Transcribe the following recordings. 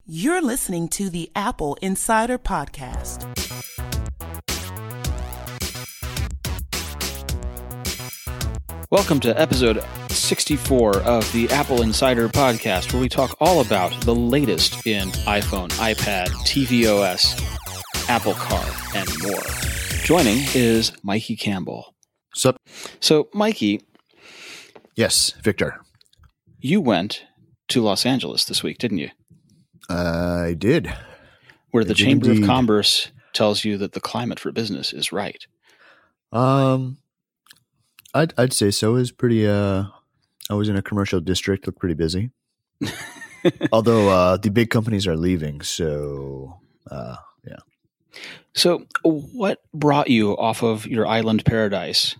You're listening to the Apple Insider Podcast. Welcome to episode 64 of the Apple Insider Podcast, where we talk all about the latest in iPhone, iPad, tvOS, Apple Car, and more. Joining is Mikey Campbell. Sup? So, Mikey. Yes, Victor. You went to Los Angeles this week, didn't you? I did. Where the Chamber of Commerce tells you that the climate for business is right. I'd say so. It was pretty. I was in a commercial district, looked pretty busy. Although the big companies are leaving, so yeah. So, what brought you off of your island paradise?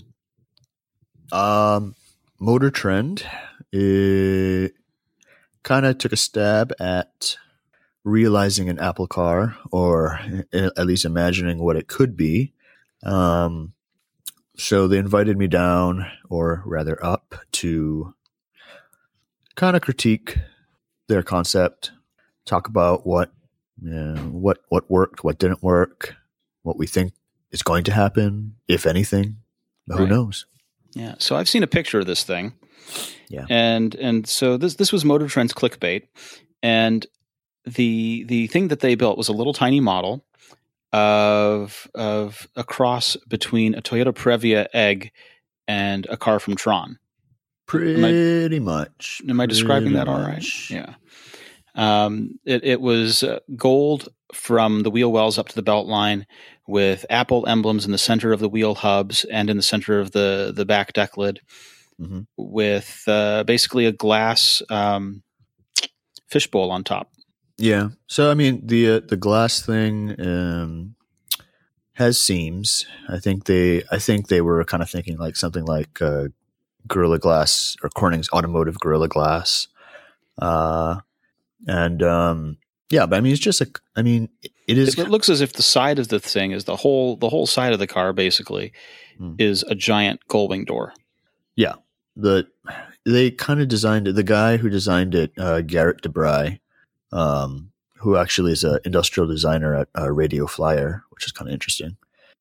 Motor Trend. It kind of took a stab at realizing an Apple car, or at least imagining what it could be. So they invited me down, or rather up, to kind of critique their concept, talk about what worked, what didn't work, what we think is going to happen, if anything. But who knows? Yeah. So I've seen a picture of this thing. Yeah. And so this was Motor Trend's clickbait, and the thing that they built was a little tiny model of a cross between a Toyota Previa Egg and a car from Tron. Pretty much. Am I describing that all right? Yeah. It was gold from the wheel wells up to the belt line, with Apple emblems in the center of the wheel hubs and in the center of the back deck lid, with basically a glass fishbowl on top. Yeah. So I mean, the glass thing has seams. I think they were kind of thinking like something like Gorilla Glass, or Corning's automotive Gorilla Glass. Yeah, but I mean, it's just it is. It looks as if the side of the thing is the whole side of the car basically is a giant gullwing door. Yeah. They kind of designed it. The guy who designed it, Garrett DeBry, who actually is an industrial designer at Radio Flyer, which is kind of interesting.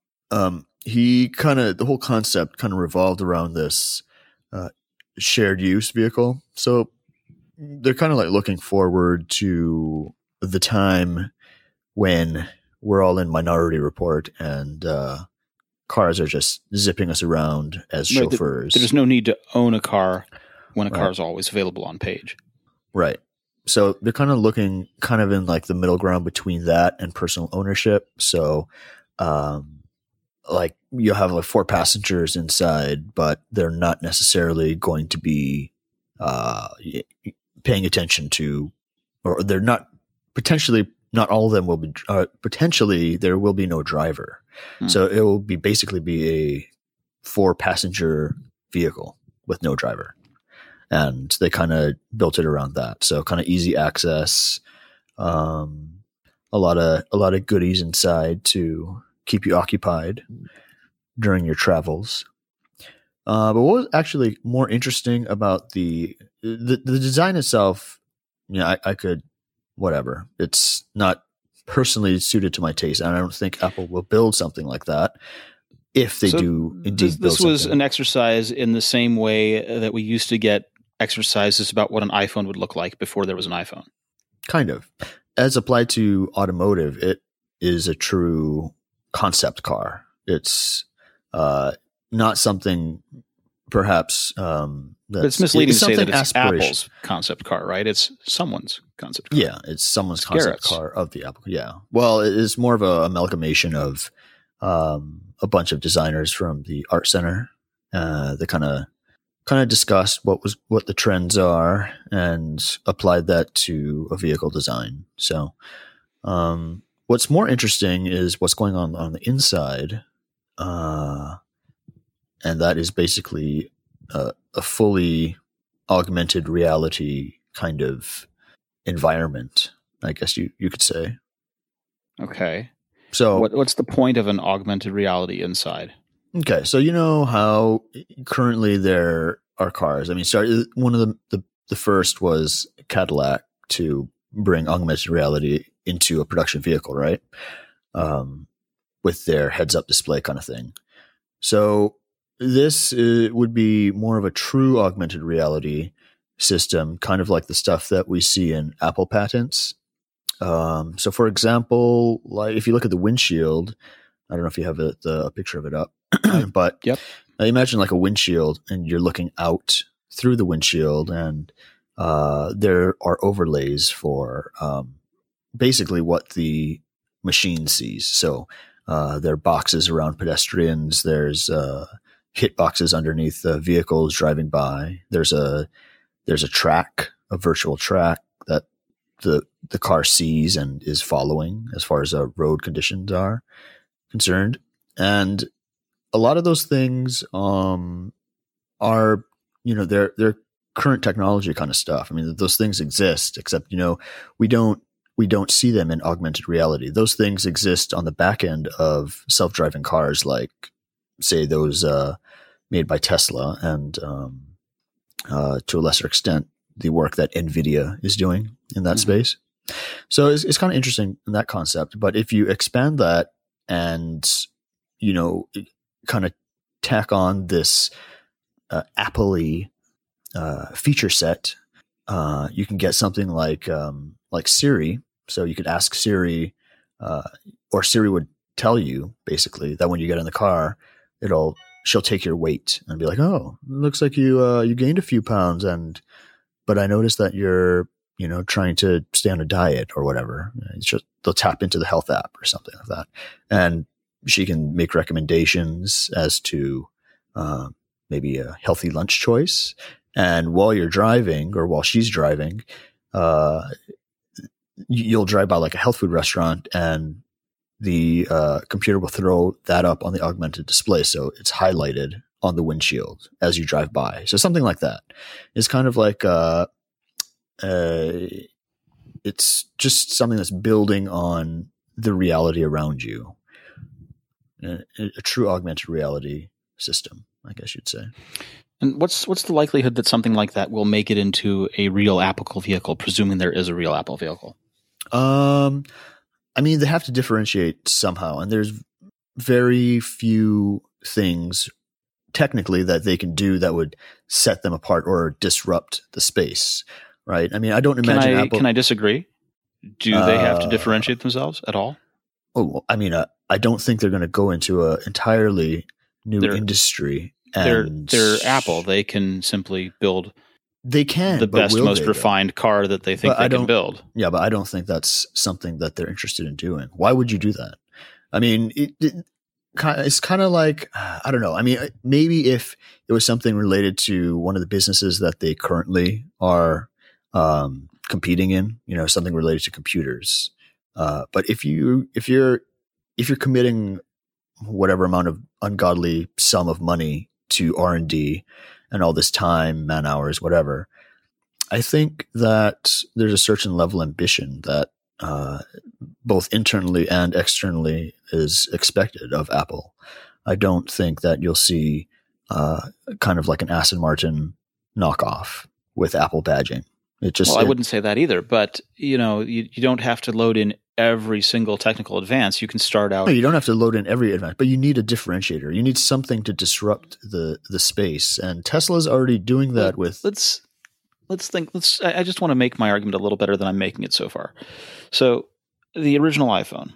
The whole concept kind of revolved around this shared use vehicle. So they're kind of like looking forward to the time when we're all in Minority Report and cars are just zipping us around as chauffeurs. There's no need to own a car when a car is always available on page. Right. So they're kind of looking kind of in like the middle ground between that and personal ownership. So like you'll have like 4 passengers inside, but they're not necessarily going to be paying attention to, or they're not, potentially not all of them will be, potentially there will be no driver. So it will basically be a 4-passenger vehicle with no driver. And they kind of built it around that. So kind of easy access, a lot of goodies inside to keep you occupied during your travels. But what was actually more interesting about the design itself, I could, whatever. It's not personally suited to my taste. And I don't think Apple will build something like that. If they do indeed build something. This was an exercise in the same way that we used to get exercises about what an iPhone would look like before there was an iPhone. Kind of. As applied to automotive, it is a true concept car. It's not something perhaps but it's misleading to say that it's Apple's concept car, right? It's someone's concept car. Yeah, it's someone's concept car of the Apple. Yeah. Well, it is more of an amalgamation of a bunch of designers from the Art Center. They kind of discussed what the trends are and applied that to a vehicle design. So what's more interesting is what's going on the inside. And that is basically a fully augmented reality kind of environment, I guess you could say. Okay. So what's the point of an augmented reality inside? Okay, so you know how currently there are cars. I mean, one of the first was Cadillac to bring augmented reality into a production vehicle, right? With their heads-up display kind of thing. So this would be more of a true augmented reality system, kind of like the stuff that we see in Apple patents. So for example, like if you look at the windshield, I don't know if you have a picture of it up, but Yep. Imagine like a windshield and you're looking out through the windshield, and there are overlays for basically what the machine sees. So there are boxes around pedestrians. There's hit boxes underneath vehicles driving by. There's a track, a virtual track that the car sees and is following as far as road conditions are concerned. And a lot of those things are, they're current technology kind of stuff. I mean, those things exist, except, we don't see them in augmented reality. Those things exist on the back end of self-driving cars, like say those made by Tesla, and to a lesser extent, the work that NVIDIA is doing in that space. So it's kind of interesting in that concept. But if you expand that and, kind of tack on this Apple-y feature set, you can get something like Siri. So you could ask Siri, or Siri would tell you basically that when you get in the car, she'll take your weight and be like, "Oh, it looks like you gained a few pounds, but I noticed that you're trying to stay on a diet or whatever." They'll tap into the health app or something like that, and she can make recommendations as to maybe a healthy lunch choice. And while you're driving, or while she's driving, you'll drive by like a health food restaurant, and the computer will throw that up on the augmented display, so it's highlighted on the windshield as you drive by. So something like that. It's kind of like it's just something that's building on the reality around you. A true augmented reality system, I guess you'd say. And what's the likelihood that something like that will make it into a real Apple vehicle, presuming there is a real Apple vehicle? I mean, they have to differentiate somehow, and there's very few things technically that they can do that would set them apart or disrupt the space, right? I mean, I don't imagine Apple. Can I disagree? Do they have to differentiate themselves at all? Oh, I mean, I don't think they're going to go into an entirely new industry. And they're Apple. They can simply build. They can the best, most refined car that they think they can build. Yeah, but I don't think that's something that they're interested in doing. Why would you do that? I mean, it's kind of like, I don't know. I mean, maybe if it was something related to one of the businesses that they currently are competing in, something related to computers. But if you're committing whatever amount of ungodly sum of money to R&D and all this time, man hours, whatever, I think that there's a certain level of ambition that both internally and externally is expected of Apple. I don't think that you'll see kind of like an Aston Martin knockoff with Apple badging. I wouldn't say that either, but you don't have to load in every single technical advance. You can start out. No, you don't have to load in every advance, but you need a differentiator. You need something to disrupt the space, and Tesla's already doing that with. Let's think. I just want to make my argument a little better than I'm making it so far. So, the original iPhone,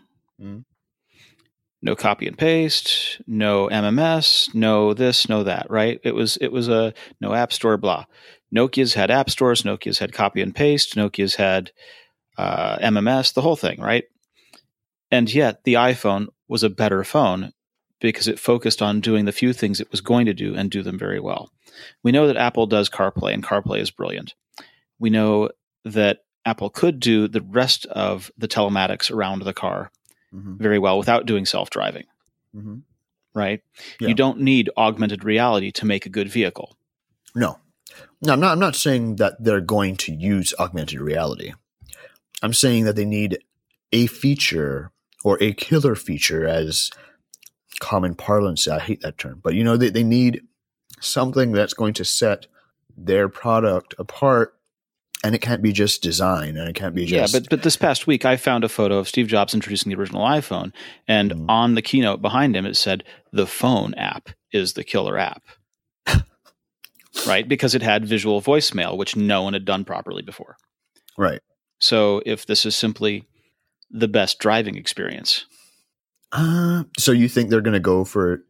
no copy and paste, no MMS, no this, no that. Right? It was a no app store, blah. Nokia's had app stores. Nokia's had copy and paste. Nokia's had MMS, the whole thing, right? And yet the iPhone was a better phone because it focused on doing the few things it was going to do and do them very well. We know that Apple does CarPlay, and CarPlay is brilliant. We know that Apple could do the rest of the telematics around the car very well without doing self-driving, right? Yeah. You don't need augmented reality to make a good vehicle. No, I'm not saying that they're going to use augmented reality. I'm saying that they need a feature or a killer feature, as common parlance. I hate that term, but they need something that's going to set their product apart And it can't be just design, and it can't be just... Yeah, but this past week, I found a photo of Steve Jobs introducing the original iPhone, and on the keynote behind him, it said, the phone app is the killer app. Right? Because it had visual voicemail, which no one had done properly before. Right. So if this is simply the best driving experience... So you think they're going to go for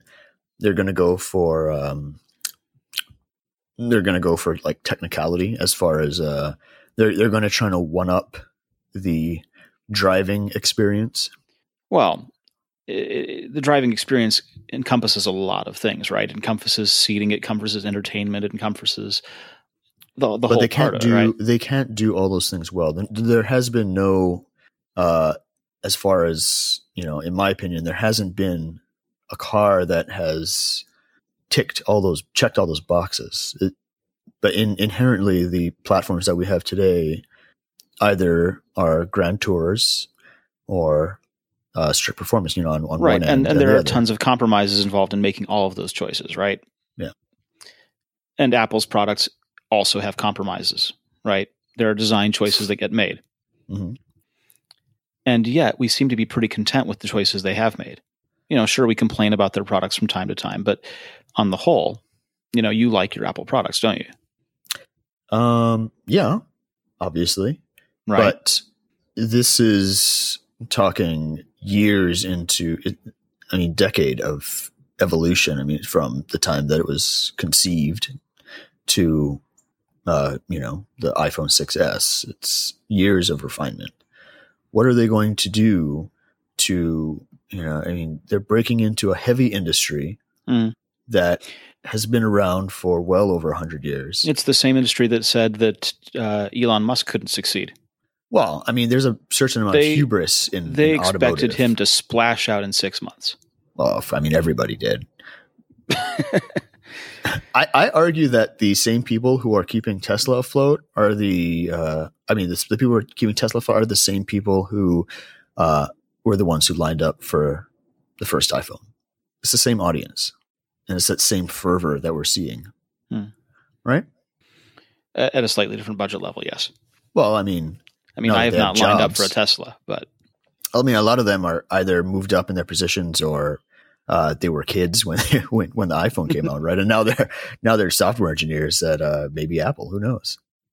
like technicality, as far as they're going to try to one up the driving experience? Well, the driving experience encompasses a lot of things, right? It encompasses seating, it encompasses entertainment, it encompasses the whole part of it, right? They can't do all those things well. There has been no, as far as, in my opinion, there hasn't been a car that has checked all those boxes. But inherently, the platforms that we have today either are grand tours or strict performance, on right. one end. And there are tons of compromises involved in making all of those choices, right? Yeah. And Apple's products also have compromises, right? There are design choices that get made. Mm-hmm. And yet we seem to be pretty content with the choices they have made. Sure, we complain about their products from time to time, but on the whole, you like your Apple products, don't you? Yeah, obviously. Right. But this is talking years into, decade of evolution. From the time that it was conceived to, the iPhone 6S, it's years of refinement. What are they going to do to, they're breaking into a heavy industry that has been around for well over 100 years. It's the same industry that said that Elon Musk couldn't succeed. Well, there's a certain amount of hubris in They in expected automotive. him to splash out in 6 months. Well, everybody did. I argue that the same people who are keeping Tesla afloat are the people who are keeping Tesla afloat are the same people who were the ones who lined up for the first iPhone. It's the same audience, and it's that same fervor that we're seeing, right? At a slightly different budget level, yes. Well, I have not lined up for a Tesla, but a lot of them are either moved up in their positions or they were kids when the iPhone came out, right? And now they're software engineers at maybe Apple. Who knows?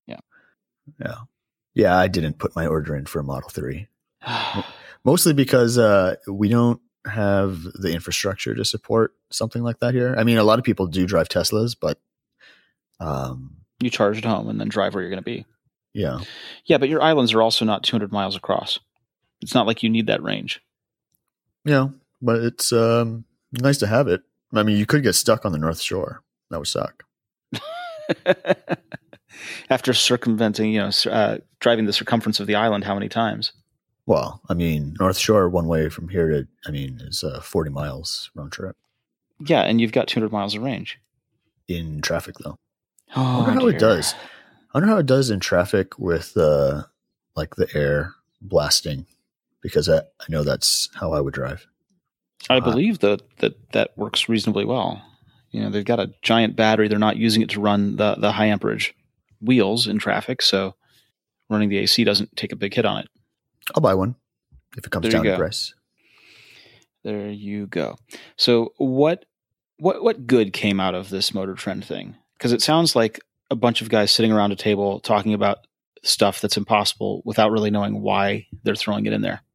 Yeah. I didn't put my order in for a Model 3, mostly because we don't have the infrastructure to support something like that here. A lot of people do drive Teslas, but you charge at home and then drive where you're going to be. Yeah. Yeah, but your islands are also not 200 miles across. It's not like you need that range. Yeah, but it's nice to have it. You could get stuck on the North Shore. That would suck. After circumventing, driving the circumference of the island how many times? Well, North Shore one way from here to, is 40 miles round trip. Yeah, and you've got 200 miles of range. In traffic, though. Oh, I wonder how it does. I wonder how it does in traffic with the air blasting, because I know that's how I would drive. I believe that works reasonably well. They've got a giant battery. They're not using it to run the high amperage wheels in traffic, so running the AC doesn't take a big hit on it. I'll buy one if it comes down to price. There you go. So what good came out of this Motor Trend thing? Because it sounds like a bunch of guys sitting around a table talking about stuff that's impossible without really knowing why they're throwing it in there.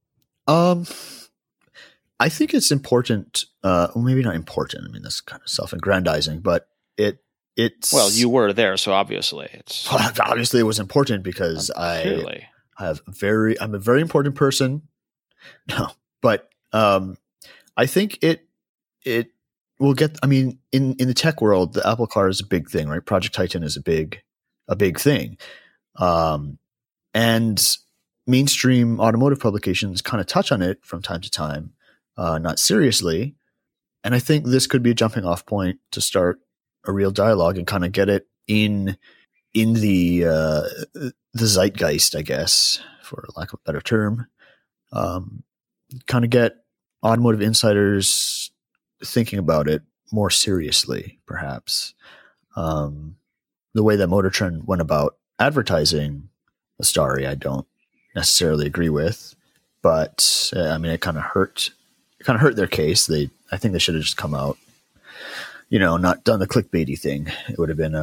I think it's important. Well, maybe not important. I'm kind of self-aggrandizing, but it's. Well, you were there, so obviously it's. Well, obviously, it was important because clearly. I'm a very important person. No, but I think it will get. In the tech world, the Apple Car is a big thing, right? Project Titan is a big thing, and mainstream automotive publications kind of touch on it from time to time, not seriously. And I think this could be a jumping off point to start a real dialogue and kind of get it in the zeitgeist, I guess, for lack of a better term. Kind of get automotive insiders thinking about it more seriously, perhaps. The way that Motor Trend went about advertising Starry I don't necessarily agree with, but I mean, it kind of hurt their case. I think they should have just come out, not done the clickbaity thing. It would have been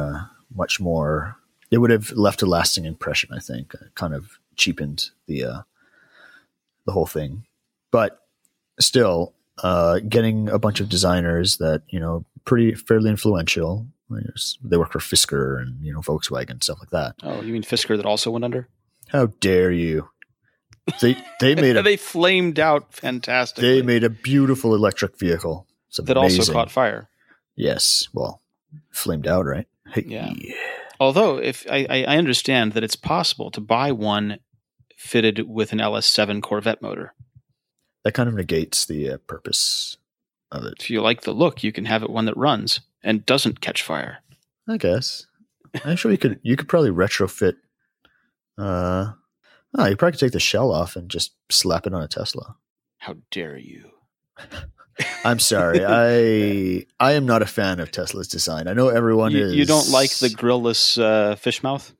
it would have left a lasting impression. I think it kind of cheapened the whole thing, but still, getting a bunch of designers that, fairly influential. They work for Fisker and, Volkswagen, stuff like that. Oh, you mean Fisker that also went under? How dare you? They made they flamed out fantastically. They made a beautiful electric vehicle. That also caught fire. Yes. Well, flamed out, right? Hey. Yeah. Although, if I understand that it's possible to buy one fitted with an LS7 Corvette motor. That kind of negates the purpose of it. If you like the look, you can have it one that runs and doesn't catch fire. I guess. Actually, you could probably retrofit. You probably could take the shell off and just slap it on a Tesla. How dare you? I'm sorry. I am not a fan of Tesla's design. I know everyone is. You don't like the grillless fish mouth?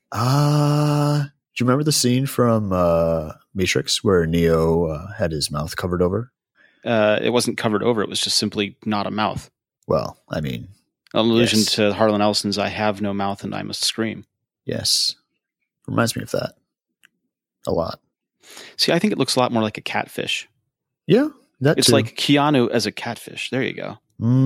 Do you remember the scene from Matrix where Neo had his mouth covered over? It wasn't covered over. It was just simply not a mouth. Well, I mean, an allusion to Harlan Ellison's "I have no mouth and I must scream." Yes, reminds me of that a lot. See, I think it looks a lot more like a catfish. Yeah, it's too. Like Keanu as a catfish. There you go.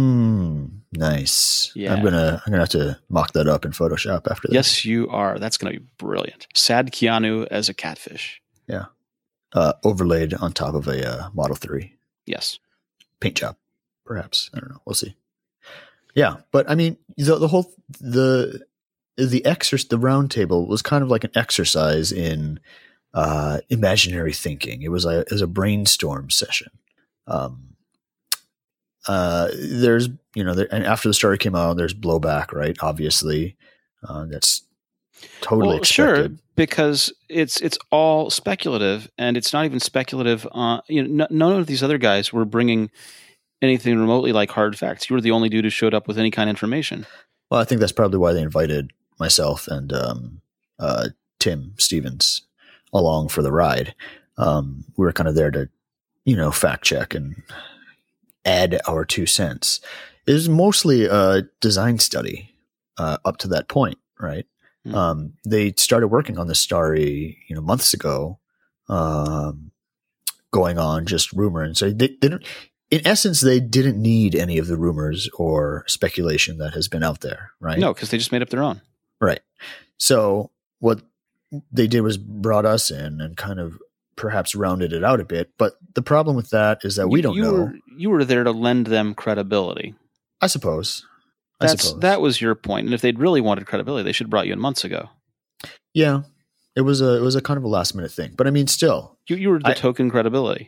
Nice. Yeah. I'm gonna have to mock that up in Photoshop after this. Yes, you are. That's gonna be brilliant. Sad Keanu as a catfish. Yeah. Overlaid on top of a Model 3. Yes. Paint job, perhaps. I don't know. We'll see. Yeah, but I mean, the round table was kind of like an exercise in imaginary thinking. It was a brainstorm session. There's, and after the story came out, there's blowback, right? Obviously, that's totally expected. Sure, because it's all speculative, and it's not even speculative. None of these other guys were bringing anything remotely like hard facts. You were the only dude who showed up with any kind of information. Well, I think that's probably why they invited myself and Tim Stevens along for the ride. We were kind of there to, fact check and add our 2 cents. It was mostly a design study up to that point, right? Mm-hmm. They started working on the Starry, months ago, going on just rumor. And so they didn't, in essence, they didn't need any of the rumors or speculation that has been out there, right? No, because they just made up their own. Right. So what they did was brought us in and kind of perhaps rounded it out a bit. But the problem with that is that we don't know. You were there to lend them credibility. I suppose. That was your point. And if they'd really wanted credibility, they should have brought you in months ago. Yeah. It was a kind of a last minute thing. But I mean, still. You were the token credibility.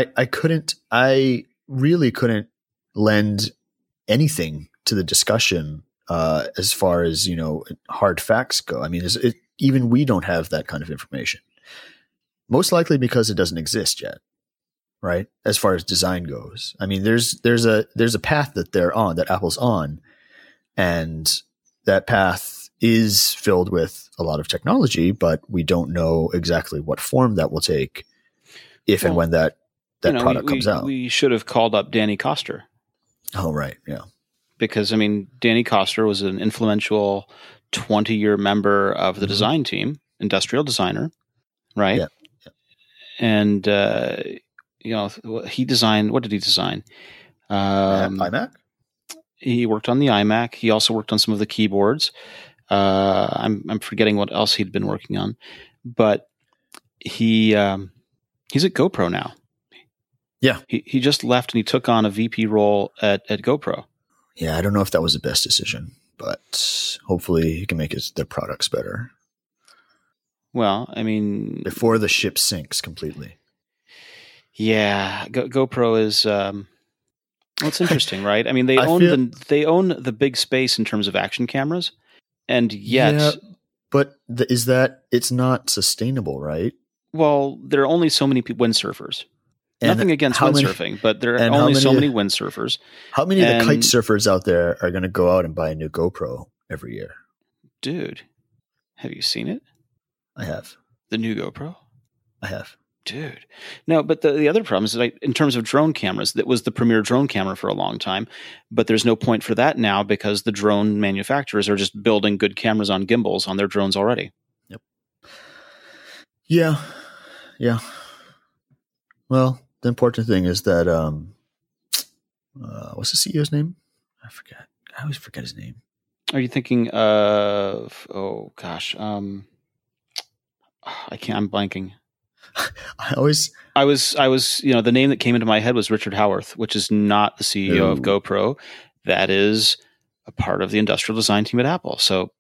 I really couldn't lend anything to the discussion as far as, hard facts go. I mean, even we don't have that kind of information. Most likely because it doesn't exist yet, right? As far as design goes. I mean, there's a path that they're on, that Apple's on, and that path is filled with a lot of technology, but we don't know exactly what form that will take and when that product comes out. We should have called up Danny Koster. Oh, right. Yeah. Because, I mean, Danny Koster was an influential 20-year member of the design team, industrial designer, right? Yeah. And, he designed, what did he design? iMac? He worked on the iMac. He also worked on some of the keyboards. I'm forgetting what else he'd been working on, but he's at GoPro now. Yeah. He just left and he took on a VP role at GoPro. Yeah. I don't know if that was the best decision, but hopefully he can make their products better. Well, I mean, before the ship sinks completely. Yeah. GoPro is, it's interesting, right? I mean, they own the big space in terms of action cameras, and yet, yeah, but it's not sustainable, right? Well, there are only so many windsurfers. Nothing against windsurfing, but there are only so many windsurfers. How many of the kite surfers out there are going to go out and buy a new GoPro every year? Dude, have you seen it? I have. The new GoPro? I have. Dude. No, but the other problem is that in terms of drone cameras, that was the premier drone camera for a long time, but there's no point for that now because the drone manufacturers are just building good cameras on gimbals on their drones already. Yep. Yeah. Yeah. Well, the important thing is that, what's the CEO's name? I forget. I always forget his name. Are you thinking of, oh gosh, I'm blanking. I was, the name that came into my head was Richard Howarth, which is not the CEO of GoPro. That is a part of the industrial design team at Apple. So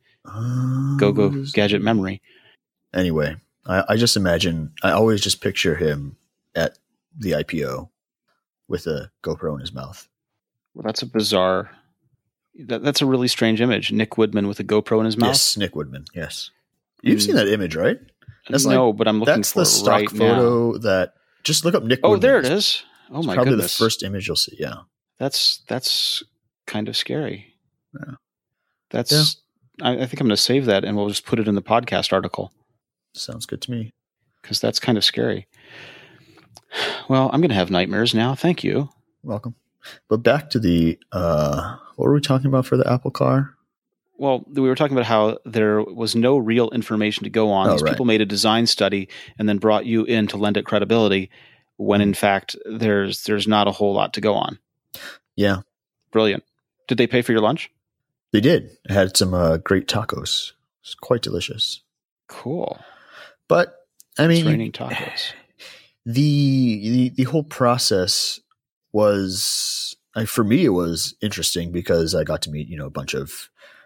go gadget memory. Anyway, I just imagine, I always just picture him at the IPO with a GoPro in his mouth. Well, that's a bizarre, that's a really strange image. Nick Woodman with a GoPro in his mouth. Yes, Nick Woodman. Yes. You've seen that image, right? No, but I'm looking for it right now. That's the stock photo that, just look up Nick Woodman. Oh, there it is. Oh my goodness. Probably the first image you'll see. Yeah. That's kind of scary. Yeah. I think I'm going to save that and we'll just put it in the podcast article. Sounds good to me. Because that's kind of scary. Well, I'm going to have nightmares now. Thank you. Welcome. But back to the, what were we talking about for the Apple car? Well, we were talking about how there was no real information to go on. These people made a design study and then brought you in to lend it credibility when in fact there's not a whole lot to go on. Yeah. Brilliant. Did they pay for your lunch? They did. I had some great tacos. It's quite delicious. Cool. But I mean, it's raining tacos. The whole process was, for me, it was interesting because I got to meet, a bunch of,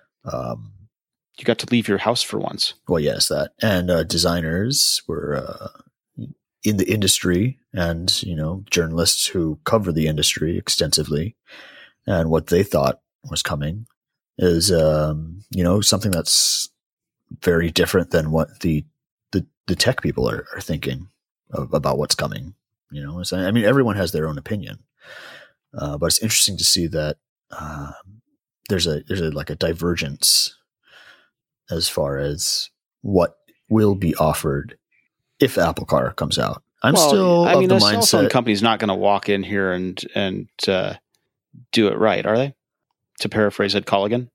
you got to leave your house for once. Well, yes, that. And designers were in the industry and, journalists who cover the industry extensively. And what they thought was coming is, something that's very different than what the tech people are thinking about what's coming. So, I mean, everyone has their own opinion. But it's interesting to see that there's a divergence as far as what will be offered if Apple Car comes out. I'm still of the mindset. Cell phone company's not going to walk in here and do it right, are they? To paraphrase Ed Colligan.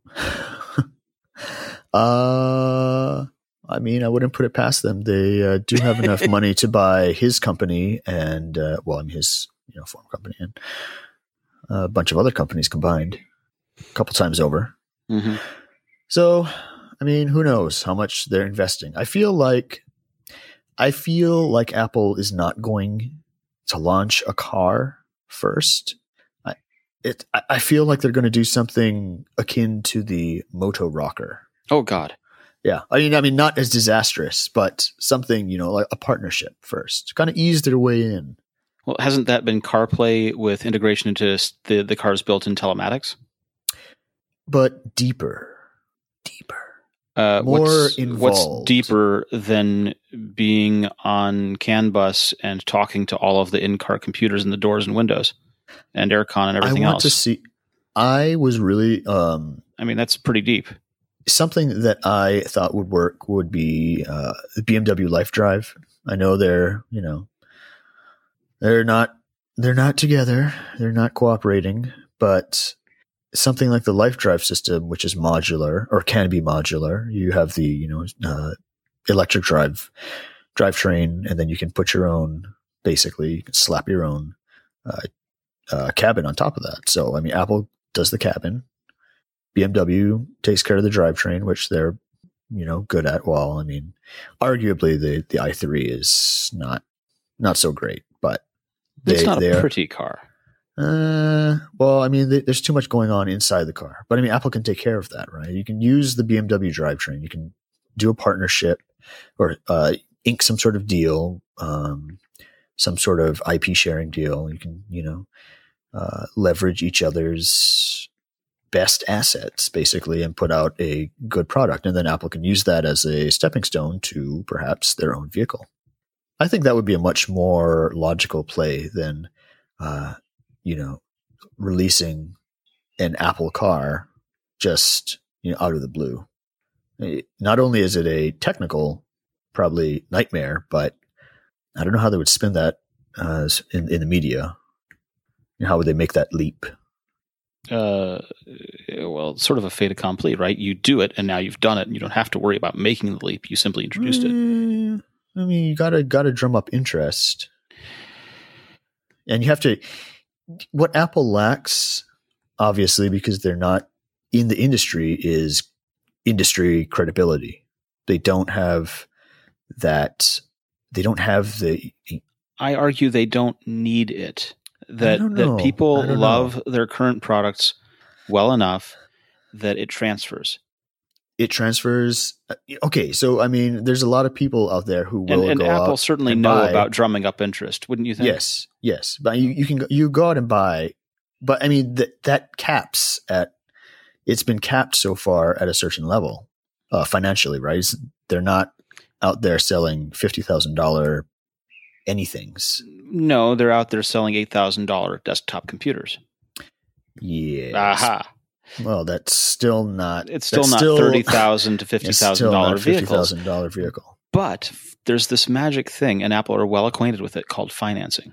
I mean, I wouldn't put it past them. They do have enough money to buy his company and, his phone company and a bunch of other companies combined a couple times over. Mm-hmm. So, I mean, who knows how much they're investing? I feel like Apple is not going to launch a car first. I feel like they're going to do something akin to the Moto Rocker. Oh God. Yeah. I mean, not as disastrous, but something, like a partnership first, kind of ease their way in. Well, hasn't that been CarPlay with integration into the car's built-in telematics? But deeper. More involved. What's deeper than being on CAN bus and talking to all of the in-car computers and the doors and windows and aircon and everything else? I was really... that's pretty deep. Something that I thought would work would be the BMW Life Drive. I know they're not together. They're not cooperating, but something like the Life Drive system, which is modular or can be modular. You have the, electric drivetrain, and then you can put your own, basically you can slap your own cabin on top of that. So, I mean, Apple does the cabin. BMW takes care of the drivetrain, which they're, good at. Well, I mean, arguably the i3 is not so great, but it's not a pretty car. Well, I mean, there's too much going on inside the car, but I mean, Apple can take care of that, right? You can use the BMW drivetrain. You can do a partnership or ink some sort of deal, some sort of IP sharing deal. You can, leverage each other's best assets basically and put out a good product. And then Apple can use that as a stepping stone to perhaps their own vehicle. I think that would be a much more logical play than, releasing an Apple car just, out of the blue. Not only is it a technical, probably nightmare, but I don't know how they would spin that in the media. How would they make that leap? Well, it's sort of a fait accompli, right? You do it, and now you've done it, and you don't have to worry about making the leap. You simply introduced it. I mean, you gotta drum up interest, and you have to. What Apple lacks, obviously, because they're not in the industry, is industry credibility. They don't have that. They don't have the. I argue they don't need it. That people love their current products well enough that it transfers. It transfers. Okay, so I mean, there's a lot of people out there who will and go Apple out certainly and know buy. about drumming up interest, wouldn't you think? Yes, but you go out and buy. But I mean that caps at. It's been capped so far at a certain level, financially, right? They're not out there selling $50,000 anythings. No, they're out there selling $8,000 desktop computers. Yeah. Aha. Well, that's still not. It's still not $30,000 to $50,000 vehicles. $50,000 vehicle. But there's this magic thing, and Apple are well acquainted with it, called financing.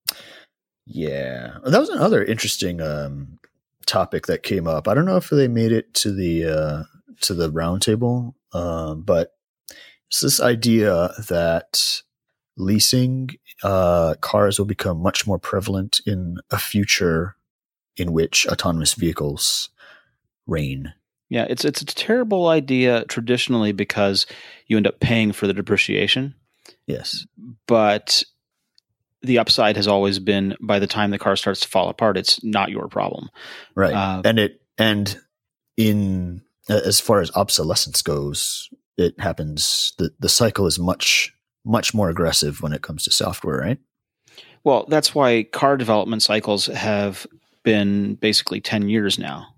Yeah, that was another interesting topic that came up. I don't know if they made it to the roundtable, but it's this idea that leasing cars will become much more prevalent in a future in which autonomous vehicles reign. Yeah, it's a terrible idea traditionally because you end up paying for the depreciation. Yes. But the upside has always been by the time the car starts to fall apart, it's not your problem. Right. And in as far as obsolescence goes, it happens the cycle is much more aggressive when it comes to software, right? Well, that's why car development cycles have been basically 10 years now.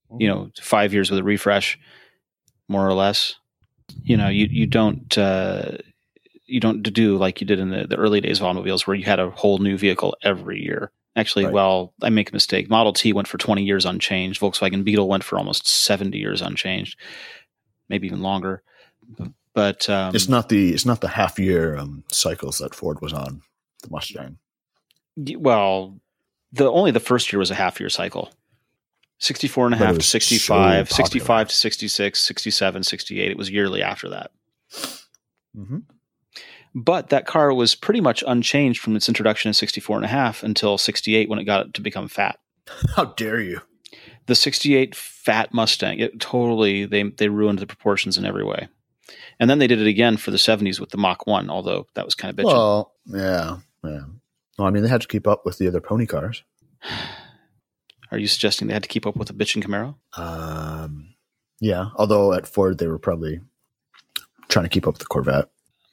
5 years with a refresh, more or less. You don't do like you did in the early days of automobiles where you had a whole new vehicle every year. Actually, right. Well, I make a mistake. Model T went for 20 years unchanged. Volkswagen Beetle went for almost 70 years unchanged, maybe even longer. But it's not the half year cycles that Ford was on the Mustang. Well, only the first year was a half year cycle. 64 and a half to 65, 65 to 66, 67, 68. It was yearly after that. Mm-hmm. But that car was pretty much unchanged from its introduction in 64 and a half until 68 when it got to become fat. How dare you? The 68 fat Mustang, it totally, they ruined the proportions in every way. And then they did it again for the 70s with the Mach 1, although that was kind of bitching. Well, yeah. Well, I mean, they had to keep up with the other pony cars. Are you suggesting they had to keep up with the bitchin' Camaro? Yeah, although at Ford they were probably trying to keep up with the Corvette.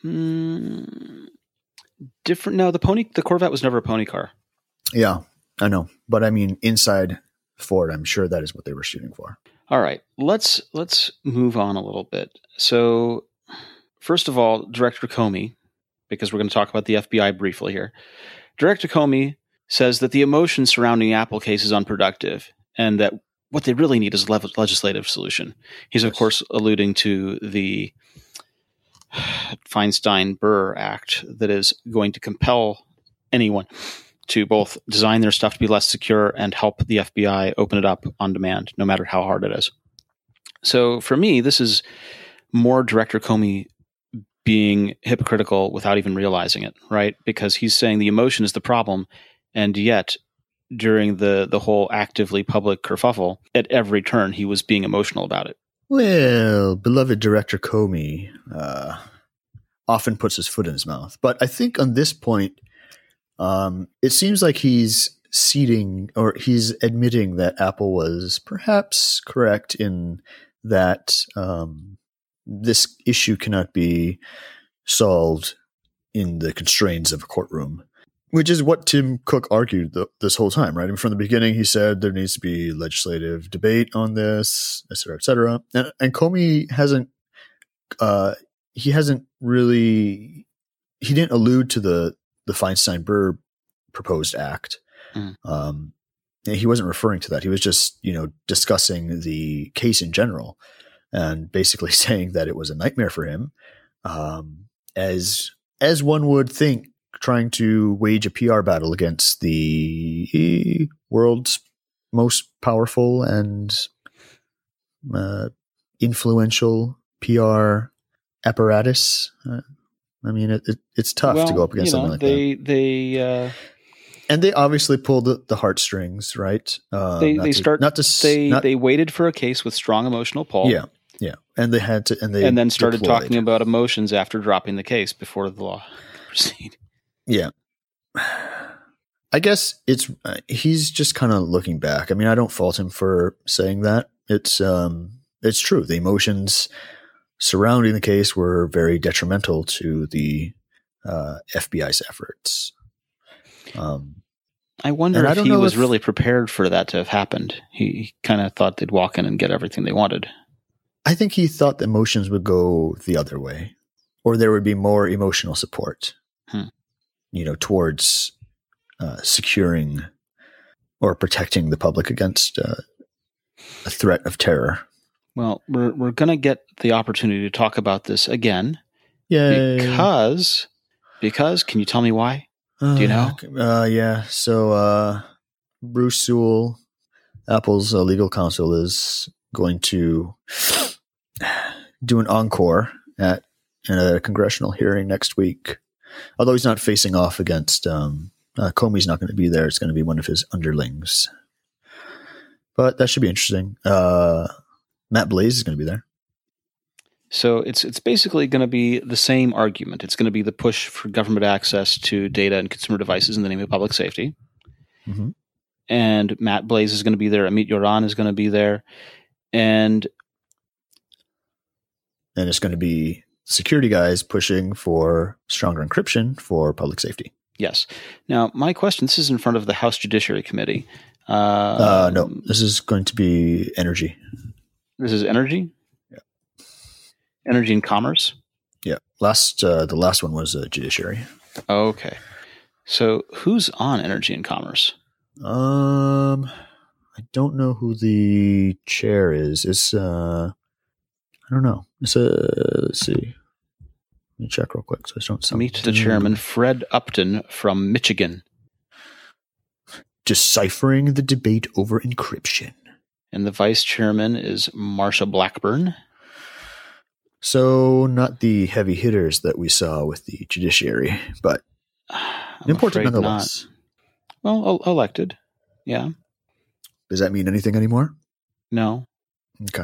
Different. No, the Corvette was never a pony car. Yeah, I know, but I mean, inside Ford, I'm sure that is what they were shooting for. All right, let's move on a little bit. So, first of all, Director Comey, because we're going to talk about the FBI briefly here. Director Comey says that the emotion surrounding the Apple case is unproductive and that what they really need is a legislative solution. He's, of course, alluding to the Feinstein-Burr Act that is going to compel anyone to both design their stuff to be less secure and help the FBI open it up on demand, no matter how hard it is. So for me, this is more Director Comey being hypocritical without even realizing it, right? Because he's saying the emotion is the problem, and yet during the whole actively public kerfuffle, at every turn, he was being emotional about it. Well, beloved Director Comey often puts his foot in his mouth. But I think on this point, it seems like he's admitting that Apple was perhaps correct in that this issue cannot be solved in the constraints of a courtroom, which is what Tim Cook argued this whole time, right? I mean, from the beginning, he said there needs to be legislative debate on this, et cetera, et cetera. And Comey he didn't allude to the Feinstein-Burr proposed act. He wasn't referring to that. He was just, discussing the case in general. and basically saying that it was a nightmare for him, as one would think, trying to wage a PR battle against the world's most powerful and influential PR apparatus. I mean, it's tough to go up against something like that. And they obviously pulled the heartstrings, right? They waited for a case with strong emotional pull. Yeah, and they had to, and then started talking about emotions after dropping the case before the law could proceed. Yeah, I guess he's just kind of looking back. I mean, I don't fault him for saying that. It's true. The emotions surrounding the case were very detrimental to the FBI's efforts. I wonder if he was really prepared for that to have happened. He kind of thought they'd walk in and get everything they wanted. I think he thought the emotions would go the other way, or there would be more emotional support, towards securing or protecting the public against a threat of terror. Well, we're going to get the opportunity to talk about this again. Yay. Because can you tell me why? Do you know? Yeah. So Bruce Sewell, Apple's legal counsel, is going to do an encore in a congressional hearing next week. Although he's not facing off against Comey's not going to be there. It's going to be one of his underlings. But that should be interesting. Matt Blaze is going to be there. So it's basically going to be the same argument. It's going to be the push for government access to data and consumer devices in the name of public safety. Mm-hmm. And Matt Blaze is going to be there. Amit Yoran is going to be there. And it's going to be security guys pushing for stronger encryption for public safety. Yes. Now, my question, this is in front of the House Judiciary Committee. No, this is going to be energy. This is energy? Yeah. Energy and commerce? Yeah. The last one was judiciary. Okay. So who's on energy and commerce? I don't know who the chair is. It's I don't know. It's let's see. Let me check real quick so I don't sound. Meet the chairman, Fred Upton from Michigan. Deciphering the debate over encryption. And the vice chairman is Marsha Blackburn. So not the heavy hitters that we saw with the judiciary, but important nonetheless. Not. Well, elected. Yeah. Does that mean anything anymore? No. Okay.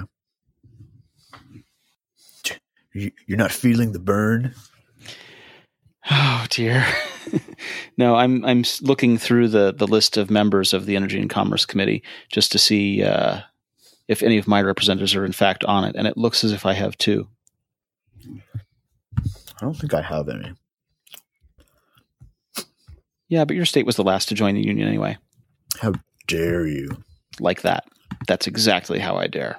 You're not feeling the burn? Oh dear. No, I'm looking through the list of members of the Energy and Commerce Committee just to see if any of my representatives are in fact on it, and it looks as if I have two. I don't think I have any. Yeah, but your state was the last to join the union anyway. How dare you? Like that. That's exactly how I dare.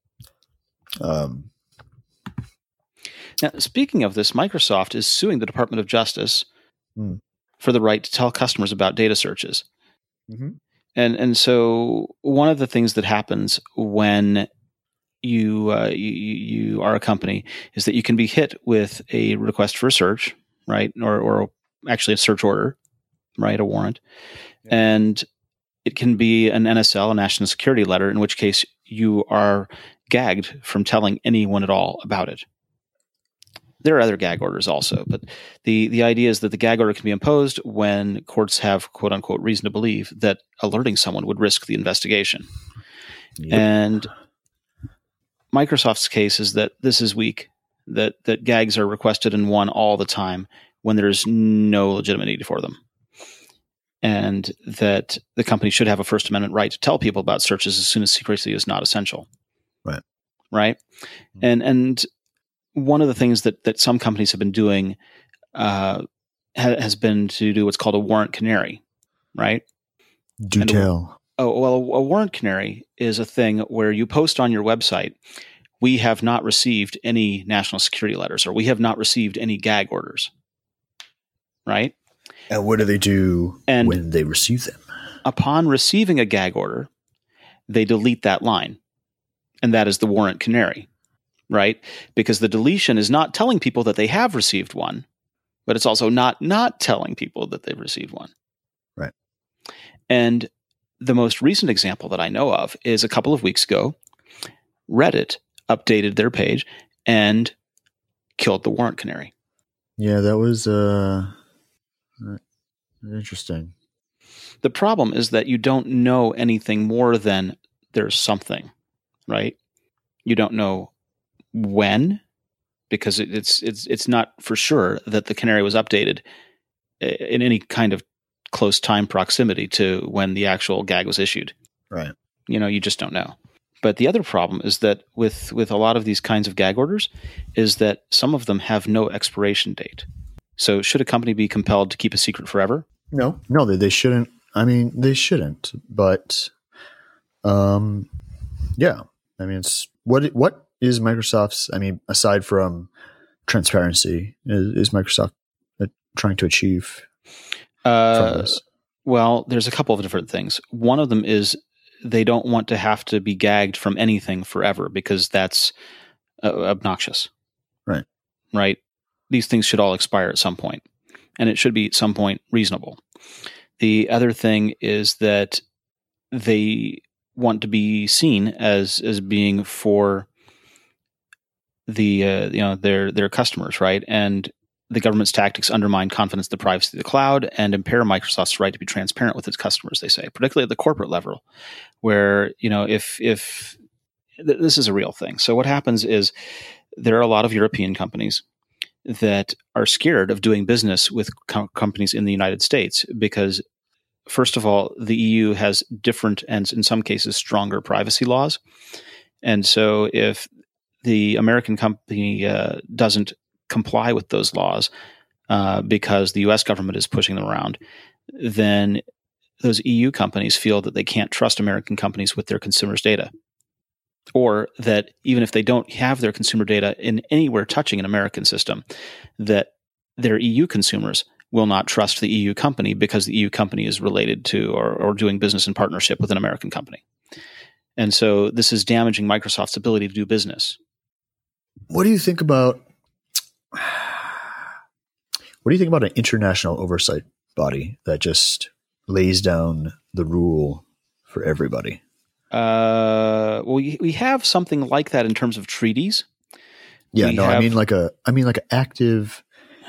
Now, speaking of this, Microsoft is suing the Department of Justice for the right to tell customers about data searches. Mm-hmm. And so one of the things that happens when you are a company is that you can be hit with a request for a search, right? Or actually a search order, right? A warrant. Yeah. And it can be an NSL, a national security letter, in which case you are gagged from telling anyone at all about it. There are other gag orders also, but the idea is that the gag order can be imposed when courts have quote unquote reason to believe that alerting someone would risk the investigation. Yep. And Microsoft's case is that this is weak, that gags are requested and won all the time when there's no legitimate need for them. And that the company should have a First Amendment right to tell people about searches as soon as secrecy is not essential. Right. Right. Mm-hmm. And one of the things that some companies have been doing has been to do what's called a warrant canary, right? Do tell. A warrant canary is a thing where you post on your website, we have not received any national security letters, or we have not received any gag orders, right? And what do they do when they receive them? Upon receiving a gag order, they delete that line, and that is the warrant canary. right? Because the deletion is not telling people that they have received one, but it's also not telling people that they've received one. Right. And the most recent example that I know of is a couple of weeks ago, Reddit updated their page and killed the warrant canary. Yeah, that was interesting. The problem is that you don't know anything more than there's something, right? You don't know when, because it's not for sure that the canary was updated in any kind of close time proximity to when the actual gag was issued. Right. You just don't know. But the other problem is that with a lot of these kinds of gag orders is that some of them have no expiration date. So should a company be compelled to keep a secret forever? No, they shouldn't. I mean, they shouldn't. But, yeah. I mean, it's what is Microsoft's? I mean, aside from transparency, is Microsoft trying to achieve from this? Well, there's a couple of different things. One of them is they don't want to have to be gagged from anything forever because that's obnoxious. Right. Right. These things should all expire at some point, and it should be at some point reasonable. The other thing is that they want to be seen as being for the their customers, right? And the government's tactics undermine confidence in the privacy of the cloud and impair Microsoft's right to be transparent with its customers, they say, particularly at the corporate level, where, if this is a real thing. So what happens is there are a lot of European companies that are scared of doing business with companies in the United States because, first of all, the EU has different and in some cases stronger privacy laws. And so if the American company doesn't comply with those laws because the U.S. government is pushing them around, then those EU companies feel that they can't trust American companies with their consumers' data. Or that even if they don't have their consumer data in anywhere touching an American system, that their EU consumers will not trust the EU company because the EU company is related to or doing business in partnership with an American company. And so this is damaging Microsoft's ability to do business. What do you think about an international oversight body that just lays down the rule for everybody? Well, we have something like that in terms of treaties. Yeah, I mean like an active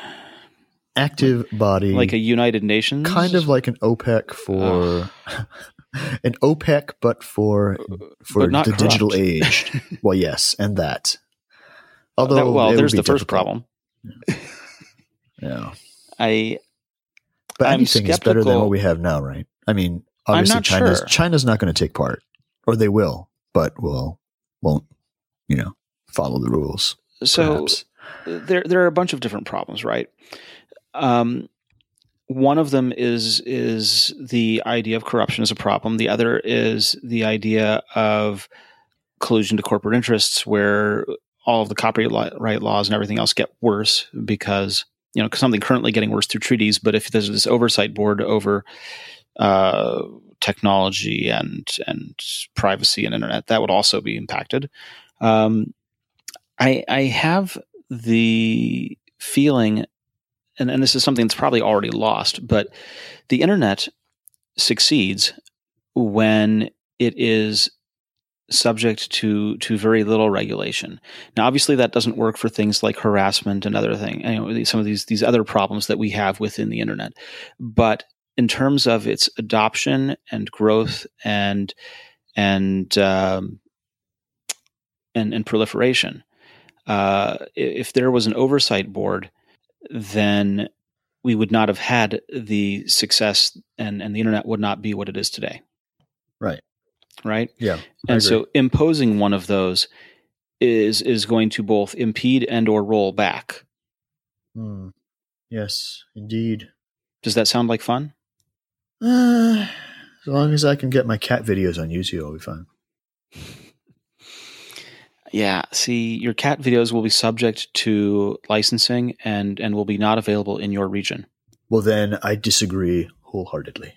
body, like a United Nations, kind of like an OPEC for an OPEC, but for the corrupt. digital age. Well, yes, and that. Although, there's the first problem. Yeah, but anything is better than what we have now, right? I mean, obviously, China's not going to take part, or they will, but won't follow the rules. So perhaps. There are a bunch of different problems, right? One of them is the idea of corruption as a problem. The other is the idea of collusion to corporate interests, where all of the copyright laws and everything else get worse because something currently getting worse through treaties. But if there's this oversight board over technology and privacy and internet, that would also be impacted. I have the feeling, and this is something that's probably already lost, but the internet succeeds when it is subject to very little regulation. Now, obviously, that doesn't work for things like harassment and other things. Some of these other problems that we have within the internet. But in terms of its adoption and growth and proliferation, if there was an oversight board, then we would not have had the success, and the internet would not be what it is today. Right. Yeah. And so imposing one of those is going to both impede and or roll back. Yes, indeed. Does that sound like fun? As long as I can get my cat videos on YouTube, I'll be fine. Yeah. See, your cat videos will be subject to licensing and will be not available in your region. Well, then I disagree wholeheartedly.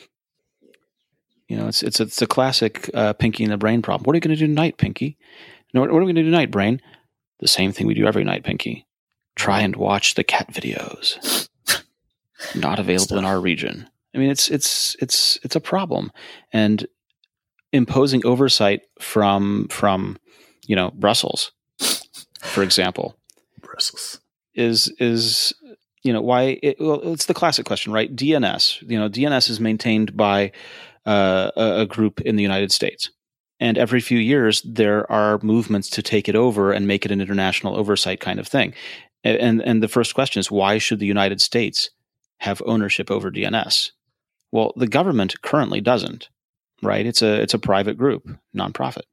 It's a classic Pinky and the Brain problem. What are you going to do tonight, Pinky? What are we going to do tonight, Brain? The same thing we do every night, Pinky. Try and watch the cat videos. Not available in our region. I mean, it's a problem, and imposing oversight from Brussels, for example, is why it's the classic question, right? DNS, DNS is maintained by a group in the United States. And every few years, there are movements to take it over and make it an international oversight kind of thing. And the first question is, why should the United States have ownership over DNS? Well, the government currently doesn't, right? It's a private group, nonprofit.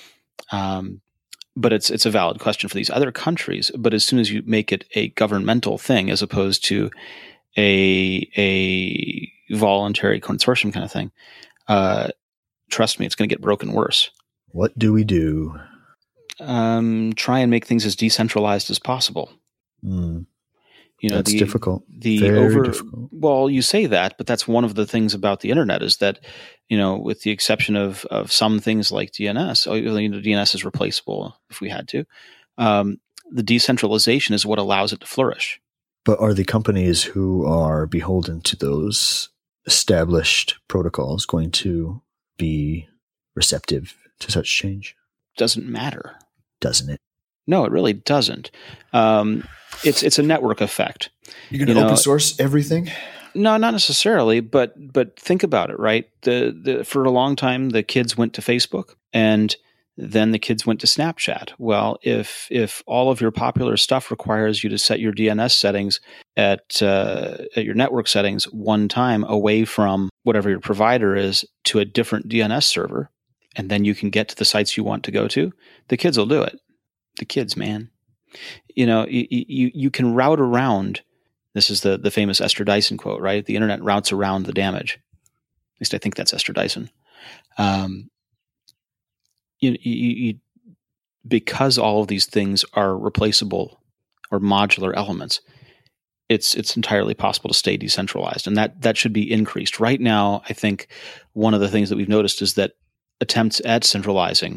But it's a valid question for these other countries. But as soon as you make it a governmental thing, as opposed to a voluntary consortium kind of thing, trust me, it's going to get broken worse. What do we do? Try and make things as decentralized as possible. That's difficult. Very difficult. Well, you say that, but that's one of the things about the internet is that, with the exception of some things like DNS, DNS is replaceable if we had to. The decentralization is what allows it to flourish. But are the companies who are beholden to those established protocols going to be receptive to such change? Doesn't matter. Doesn't it? No, it really doesn't. It's a network effect. You're going to open source everything? No, not necessarily, but think about it, right? For a long time, the kids went to Facebook, and then the kids went to Snapchat. Well, if all of your popular stuff requires you to set your DNS settings at your network settings one time away from whatever your provider is to a different DNS server, and then you can get to the sites you want to go to, the kids will do it. The kids, man. You can route around. This is the famous Esther Dyson quote, right? The internet routes around the damage. At least I think that's Esther Dyson. Because all of these things are replaceable or modular elements, it's entirely possible to stay decentralized, and that should be increased. Right now, I think one of the things that we've noticed is that attempts at centralizing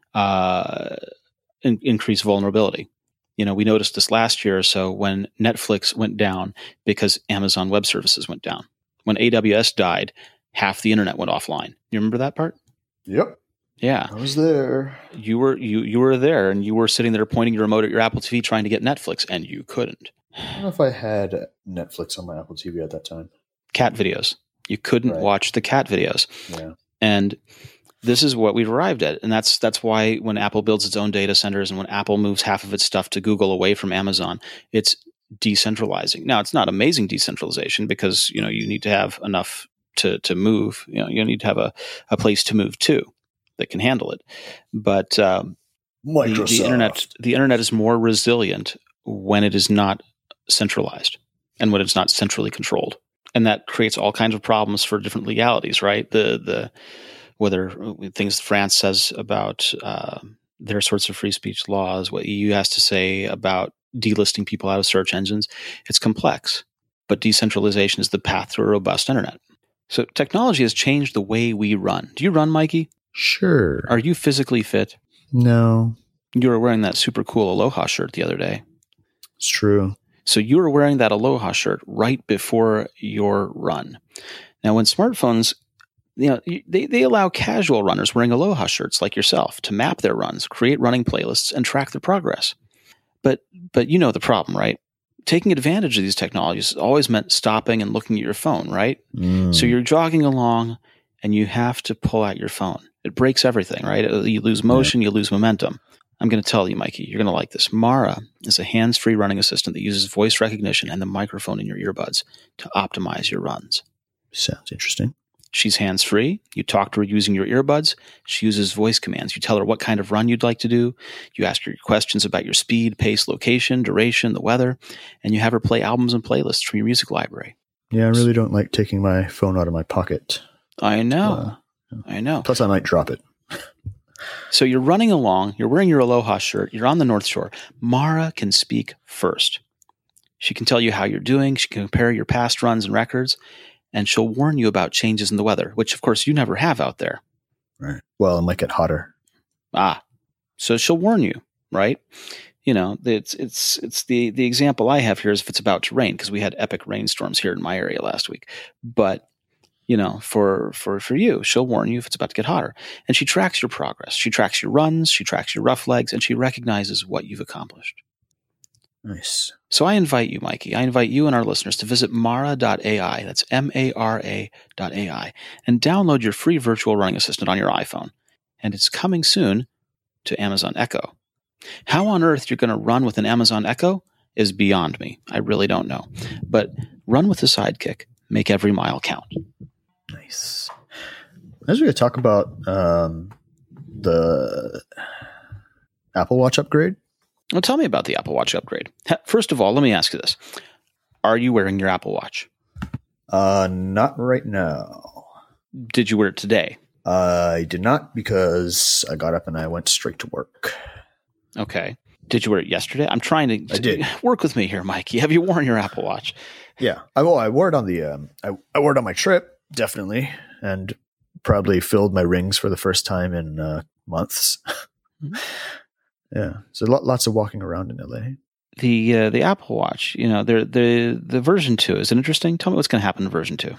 increase vulnerability. We noticed this last year or so when Netflix went down because Amazon Web Services went down. When AWS died, half the internet went offline. You remember that part? Yep. Yeah. I was there. You were there, and you were sitting there pointing your remote at your Apple TV trying to get Netflix, and you couldn't. I don't know if I had Netflix on my Apple TV at that time. Cat videos. You couldn't watch the cat videos. Yeah. And this is what we've arrived at. And that's why when Apple builds its own data centers and when Apple moves half of its stuff to Google away from Amazon, it's decentralizing. Now, it's not amazing decentralization because, you need to have enough to move. You need to have a place to move to that can handle it. But the internet is more resilient when it is not centralized and when it's not centrally controlled. And that creates all kinds of problems for different legalities, right? Whether things France says about their sorts of free speech laws, what EU has to say about delisting people out of search engines, it's complex. But decentralization is the path to a robust internet. So technology has changed the way we run. Do you run, Mikey? Sure. Are you physically fit? No. You were wearing that super cool Aloha shirt the other day. It's true. So you were wearing that Aloha shirt right before your run. Now, when smartphones, they allow casual runners wearing Aloha shirts like yourself to map their runs, create running playlists, and track their progress. But you know the problem, right? Taking advantage of these technologies always meant stopping and looking at your phone, right? So you're jogging along and you have to pull out your phone. It breaks everything, right? You lose motion, you lose momentum. I'm going to tell you, Mikey, you're going to like this. Mara is a hands-free running assistant that uses voice recognition and the microphone in your earbuds to optimize your runs. Sounds interesting. She's hands-free. You talk to her using your earbuds. She uses voice commands. You tell her what kind of run you'd like to do. You ask her questions about your speed, pace, location, duration, the weather, and you have her play albums and playlists from your music library. Yeah, I really don't like taking my phone out of my pocket. I know. I know. Plus, I might drop it. So you're running along. You're wearing your Aloha shirt. You're on the North Shore. Mara can speak first. She can tell you how you're doing. She can compare your past runs and records. And she'll warn you about changes in the weather, which, of course, you never have out there. Right. Well, it might get hotter. So she'll warn you, right? You know, it's the example I have here is if it's about to rain, because we had epic rainstorms here in my area last week. But you know, for you, she'll warn you if it's about to get hotter. And she tracks your progress. She tracks your runs, she tracks your rough legs, and she recognizes what you've accomplished. Nice. So I invite you, Mikey, I invite you and our listeners to visit Mara.ai, that's MARA.ai, and download your free virtual running assistant on your iPhone. And it's coming soon to Amazon Echo. How on earth you're going to run with an Amazon Echo is beyond me. I really don't know. But run with the Sidekick. Make every mile count. Nice. As we're going to talk about the Apple Watch upgrade. Well, tell me about the Apple Watch upgrade. First of all, let me ask you this. Are you wearing your Apple Watch? Not right now. Did you wear it today? I did not, because I got up and I went straight to work. Okay. Did you wear it yesterday? I'm trying to I did. Work with me here, Mikey. Have you worn your Apple Watch? Yeah. I wore it on the I wore it on my trip, definitely, and probably filled my rings for the first time in months. Mm-hmm. Yeah. So lots of walking around in LA. The Apple Watch, you know, the version 2, is it interesting? Tell me what's going to happen in version 2.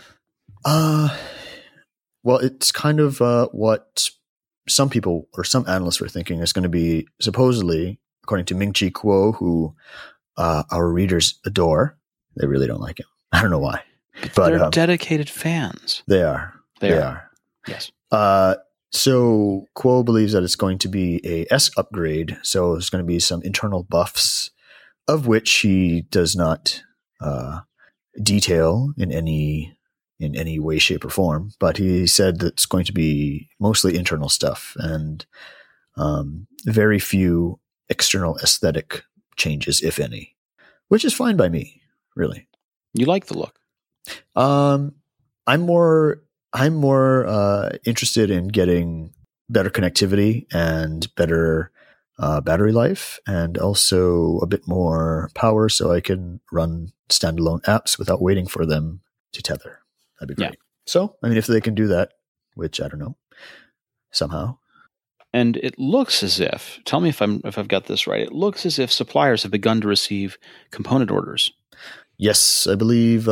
Well, it's kind of what some people or some analysts were thinking is going to be, supposedly, according to Ming-Chi Kuo, who our readers adore. They really don't like him. I don't know why. But they're dedicated fans. They are. They are. Yes. So Kuo believes that it's going to be a S upgrade. So there's going to be some internal buffs, of which he does not detail in any way, shape, or form. But he said that it's going to be mostly internal stuff and very few external aesthetic changes, if any, which is fine by me, really. You like the look? I'm more interested in getting better connectivity and better battery life, and also a bit more power, so I can run standalone apps without waiting for them to tether. That'd be great. Yeah. So, I mean, if they can do that, which I don't know, somehow. And it looks as if, tell me if I've got this right, it looks as if suppliers have begun to receive component orders. Yes, I believe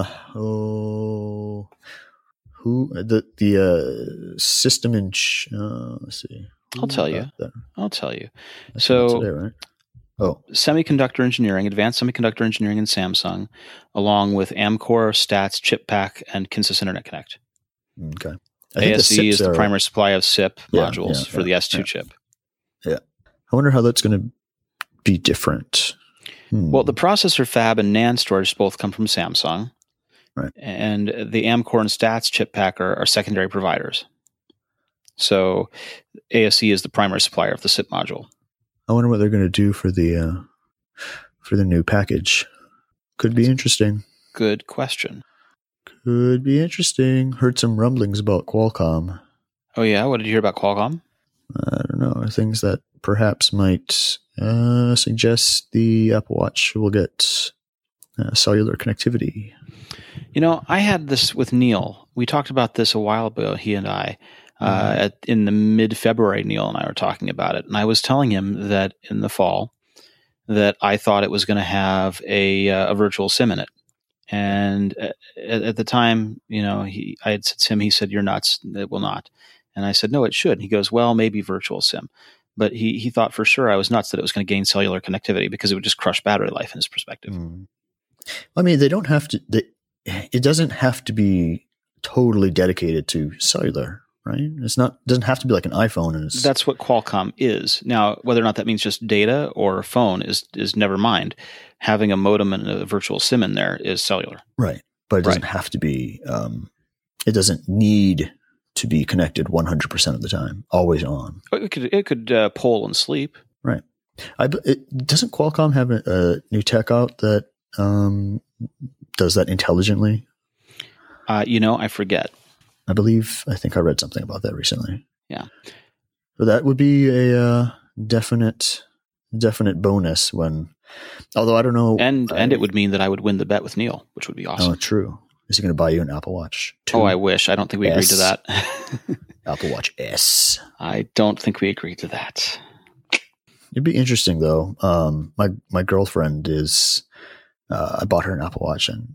system in let's see. I'll tell you. That's so today, right? Semiconductor engineering, advanced semiconductor engineering in Samsung, along with Amkor, Stats, ChipPAC, and Kinsys Internet Connect. Okay. ASE is the primary supply of SIP modules for the S2 chip. Yeah. I wonder how that's going to be different. Well, the processor fab and NAND storage both come from Samsung. Right. And the Amkor and Stats ChipPAC are secondary providers. So ASE is the primary supplier of the SIP module. I wonder what they're going to do for the new package. Could be interesting. Good question. Could be interesting. Heard some rumblings about Qualcomm. Oh yeah, what did you hear about Qualcomm? I don't know. Things that perhaps might suggest the Apple Watch will get cellular connectivity. You know, I had this with Neil. We talked about this a while ago, he and I. In the mid-February, Neil and I were talking about it. And I was telling him that in the fall that I thought it was going to have a virtual SIM in it. And at the time, you know, I had said to him, he said, "You're nuts. It will not." And I said, "No, it should." And he goes, "Well, maybe virtual SIM." But he thought for sure I was nuts that it was going to gain cellular connectivity because it would just crush battery life in his perspective. I mean, they don't have to. It doesn't have to be totally dedicated to cellular, right? Doesn't have to be like an iPhone. And that's what Qualcomm is. Now, whether or not that means just data or a phone is never mind. Having a modem and a virtual SIM in there is cellular, right? But it doesn't have to be. It doesn't need to be connected 100% of the time, always on. It could poll and sleep, right? Doesn't Qualcomm have a new tech out that does that intelligently? I forget. I think I read something about that recently. Yeah. So that would be a definite bonus although I don't know. And it would mean that I would win the bet with Neil, which would be awesome. Oh, true. Is he going to buy you an Apple Watch 2? Oh, I wish. I don't think we agreed to that. Apple Watch S. I don't think we agreed to that. It'd be interesting though. My girlfriend is. I bought her an Apple Watch, and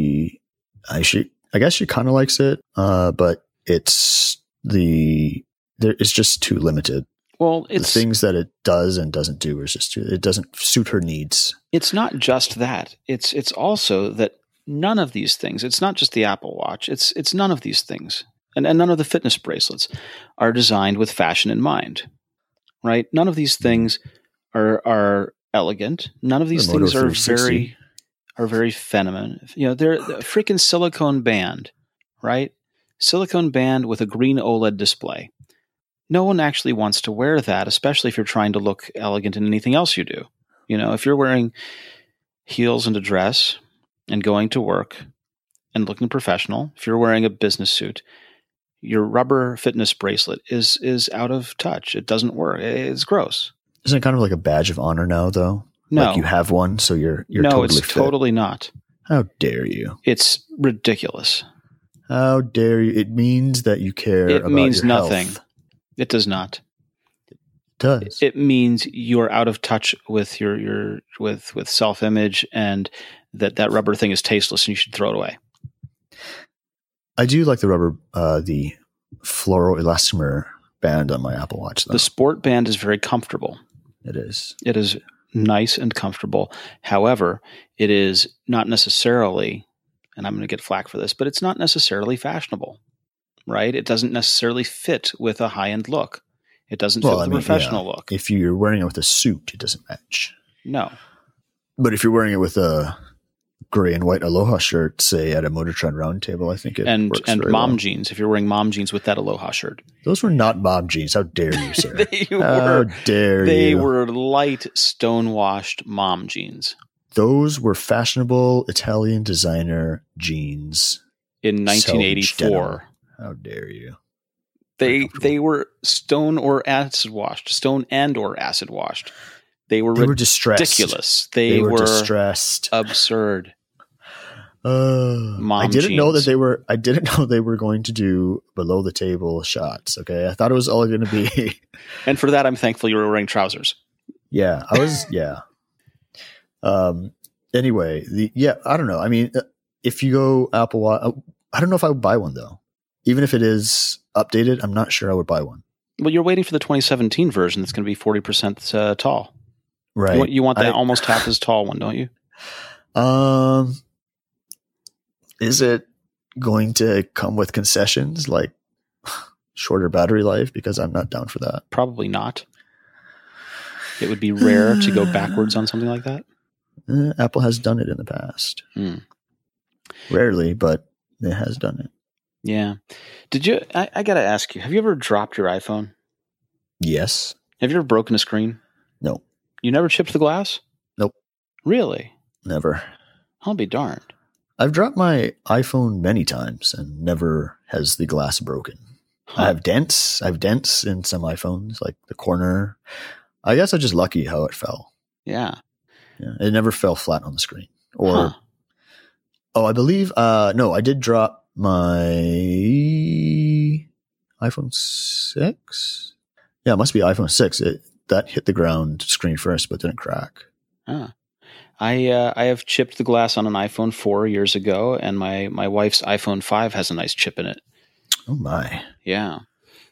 I guess she kind of likes it, but it's just too limited. Well, the things that it does and doesn't do is just it doesn't suit her needs. It's not just that. It's also that none of these things. It's not just the Apple Watch. It's none of these things, and none of the fitness bracelets are designed with fashion in mind, right? None of these things are elegant. None of these things are very feminine. You know, they're a freaking silicone band, right? Silicone band with a green OLED display. No one actually wants to wear that, especially if you're trying to look elegant in anything else you do. You know, if you're wearing heels and a dress and going to work and looking professional, if you're wearing a business suit, your rubber fitness bracelet is out of touch. It doesn't work. It's gross. Isn't it kind of like a badge of honor now, though? No. Like you have one, so you're no, totally it's fit. totally not. How dare you? It's ridiculous. How dare you? It means that you care about your health. It means nothing. It does not. It does. It means you're out of touch with your self-image, and that rubber thing is tasteless and you should throw it away. I do like the rubber, the fluoroelastomer band on my Apple Watch, though. The sport band is very comfortable. It is. It is nice and comfortable. However, it is not necessarily, and I'm going to get flack for this, but it's not necessarily fashionable, right? It doesn't necessarily fit with a high-end look. It doesn't fit with a professional look. If you're wearing it with a suit, it doesn't match. No. But if you're wearing it with a gray and white Aloha shirt, say at a Motor Trend Roundtable, I think it works and very mom well. jeans, if you're wearing mom jeans with that Aloha shirt. Those were not mom jeans. How dare you, sir? How dare you? They were light, stone-washed mom jeans. Those were fashionable Italian designer jeans. In 1984. How dare you? They were stone and or acid washed. They were distressed. Ridiculous. They were distressed. Absurd. I didn't know they were going to do below the table shots. Okay, I thought it was all going to be. And for that, I'm thankful you were wearing trousers. Yeah, I was. Yeah. Anyway, I don't know. I mean, if you go Apple Watch, I don't know if I would buy one though. Even if it is updated, I'm not sure I would buy one. Well, you're waiting for the 2017 version that's going to be 40% tall. Right. You want that almost half as tall one, don't you? Is it going to come with concessions like shorter battery life? Because I'm not down for that. Probably not. It would be rare to go backwards on something like that. Apple has done it in the past. Rarely, but it has done it. Yeah. Did you? I got to ask you. Have you ever dropped your iPhone? Yes. Have you ever broken a screen? No. You never chipped the glass? Nope. Really? Never. I'll be darned. I've dropped my iPhone many times and never has the glass broken. Huh. I have dents in some iPhones, like the corner. I guess I'm just lucky how it fell. Yeah. It never fell flat on the screen. Or, I believe, no, I did drop my iPhone 6. Yeah, it must be iPhone 6. That hit the ground screen first, but didn't crack. I have chipped the glass on an iPhone 4 years ago, and my wife's iPhone 5 has a nice chip in it. Oh my! Yeah.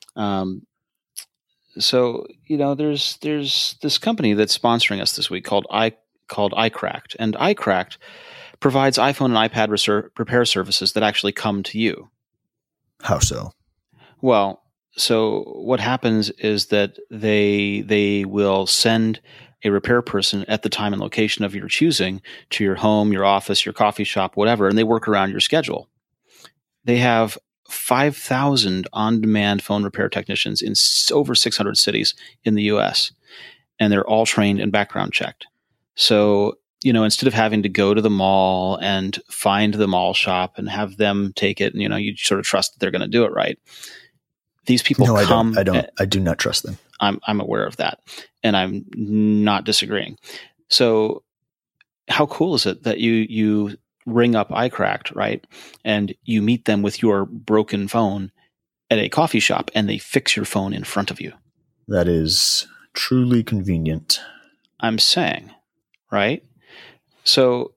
So there's this company that's sponsoring us this week called iCracked, and iCracked provides iPhone and iPad repair services that actually come to you. How so? Well, so what happens is that they will send a repair person at the time and location of your choosing to your home, your office, your coffee shop, whatever, and they work around your schedule. They have 5,000 on-demand phone repair technicians in over 600 cities in the U.S., and they're all trained and background checked. So, instead of having to go to the mall and find the mall shop and have them take it, and, you sort of trust that they're going to do it right. These people come. I do not trust them. I'm aware of that, and I'm not disagreeing. So how cool is it that you ring up iCracked, right? And you meet them with your broken phone at a coffee shop and they fix your phone in front of you. That is truly convenient. I'm saying, right? So,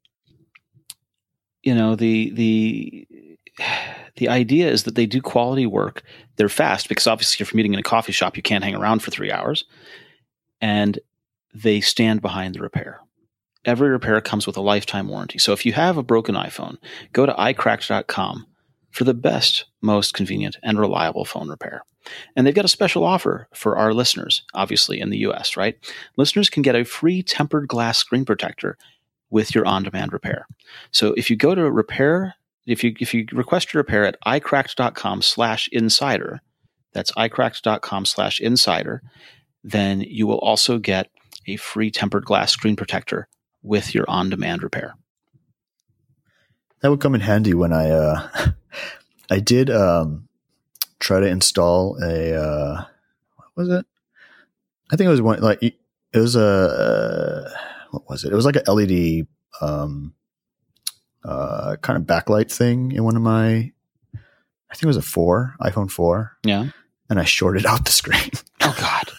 the idea is that they do quality work. They're fast because obviously if you're meeting in a coffee shop, you can't hang around for 3 hours. And they stand behind the repair. Every repair comes with a lifetime warranty. So if you have a broken iPhone, go to iCracked.com for the best, most convenient, and reliable phone repair. And they've got a special offer for our listeners, obviously in the US, right? Listeners can get a free tempered glass screen protector with your on-demand repair. So if you go to repair, if you request your repair at iCracked.com/insider, that's iCracked.com/insider, then you will also get a free tempered glass screen protector with your on-demand repair. That would come in handy when I did try to install a what was it? I think it was one like it was a what was it? It was like an LED kind of backlight thing in one of my, I think it was iPhone 4. Yeah. And I shorted out the screen. Oh God.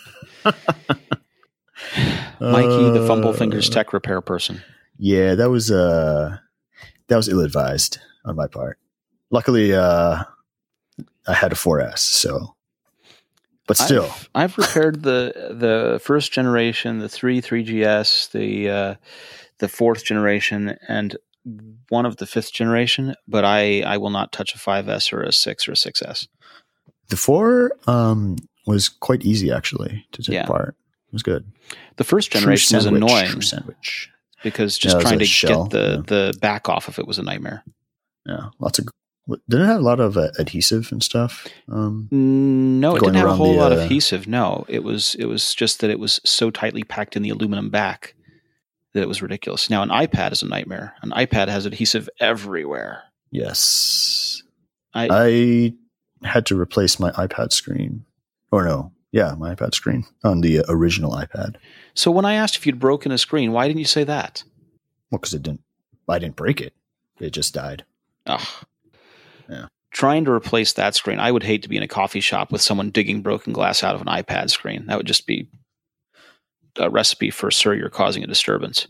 Mikey, the Fumble Fingers tech repair person. Yeah, that was ill-advised on my part. Luckily, I had a 4S, so. But still, I've repaired the first generation, the 3GS, the fourth generation, and one of the fifth generation. But I will not touch a 5S or a 6 or a 6S. The 4 was quite easy actually to take apart. It was good. The first generation was annoying. True sandwich. Because just trying to get the back off of it was a nightmare. Yeah, lots of. Didn't it have a lot of adhesive and stuff? No, it didn't have a whole lot of adhesive. No, it was just that it was so tightly packed in the aluminum back that it was ridiculous. Now, an iPad is a nightmare. An iPad has adhesive everywhere. Yes. I had to replace my iPad screen. Or no. Yeah, my iPad screen on the original iPad. So when I asked if you'd broken a screen, why didn't you say that? Well, because I didn't break it. It just died. Ugh. Yeah. Trying to replace that screen, I would hate to be in a coffee shop with someone digging broken glass out of an iPad screen. That would just be a recipe for, sir, you're causing a disturbance.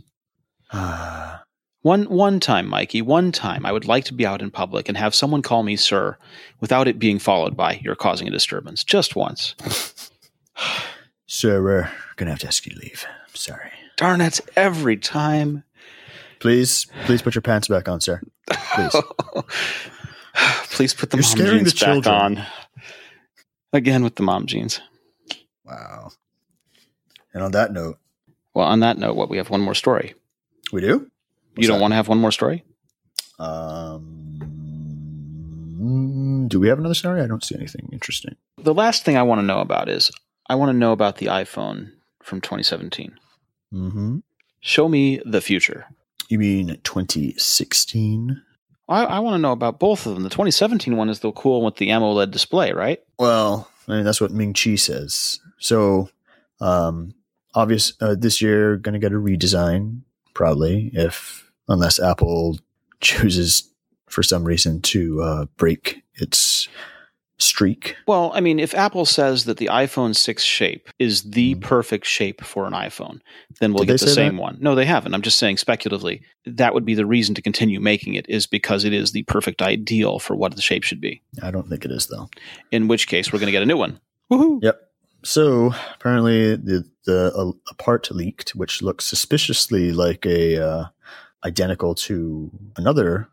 One time, Mikey, I would like to be out in public and have someone call me sir without it being followed by you're causing a disturbance. Just once. Sir, we're going to have to ask you to leave. I'm sorry. Darn it, every time. Please put your pants back on, sir. Please. Please put the mom jeans back on. Again with the mom jeans. Wow. And on that note. Well, on that note, we have one more story. We do? You don't want to have one more story? Do we have another story? I don't see anything interesting. The last thing I want to know about is I want to know about the iPhone from 2017. Mm-hmm. Show me the future. You mean 2016? I want to know about both of them. The 2017 one is the cool one with the AMOLED display, right? Well, I mean, that's what Ming Chi says. So, this year, going to get a redesign, probably, unless Apple chooses for some reason to break its streak. Well, I mean, if Apple says that the iPhone 6 shape is the perfect shape for an iPhone, then we'll get the same one. No, they haven't. I'm just saying speculatively, that would be the reason to continue making it, is because it is the perfect ideal for what the shape should be. I don't think it is, though. In which case, we're going to get a new one. Woohoo! Yep. So apparently a part leaked, which looks suspiciously like identical to another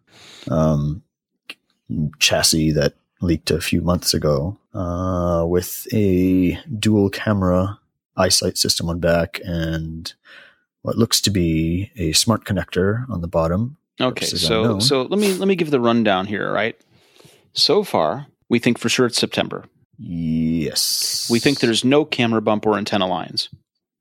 chassis that leaked a few months ago with a dual camera eyesight system on back and what looks to be a smart connector on the bottom. Okay, so let me give the rundown here, right? So far, we think for sure it's September. Yes. We think there's no camera bump or antenna lines.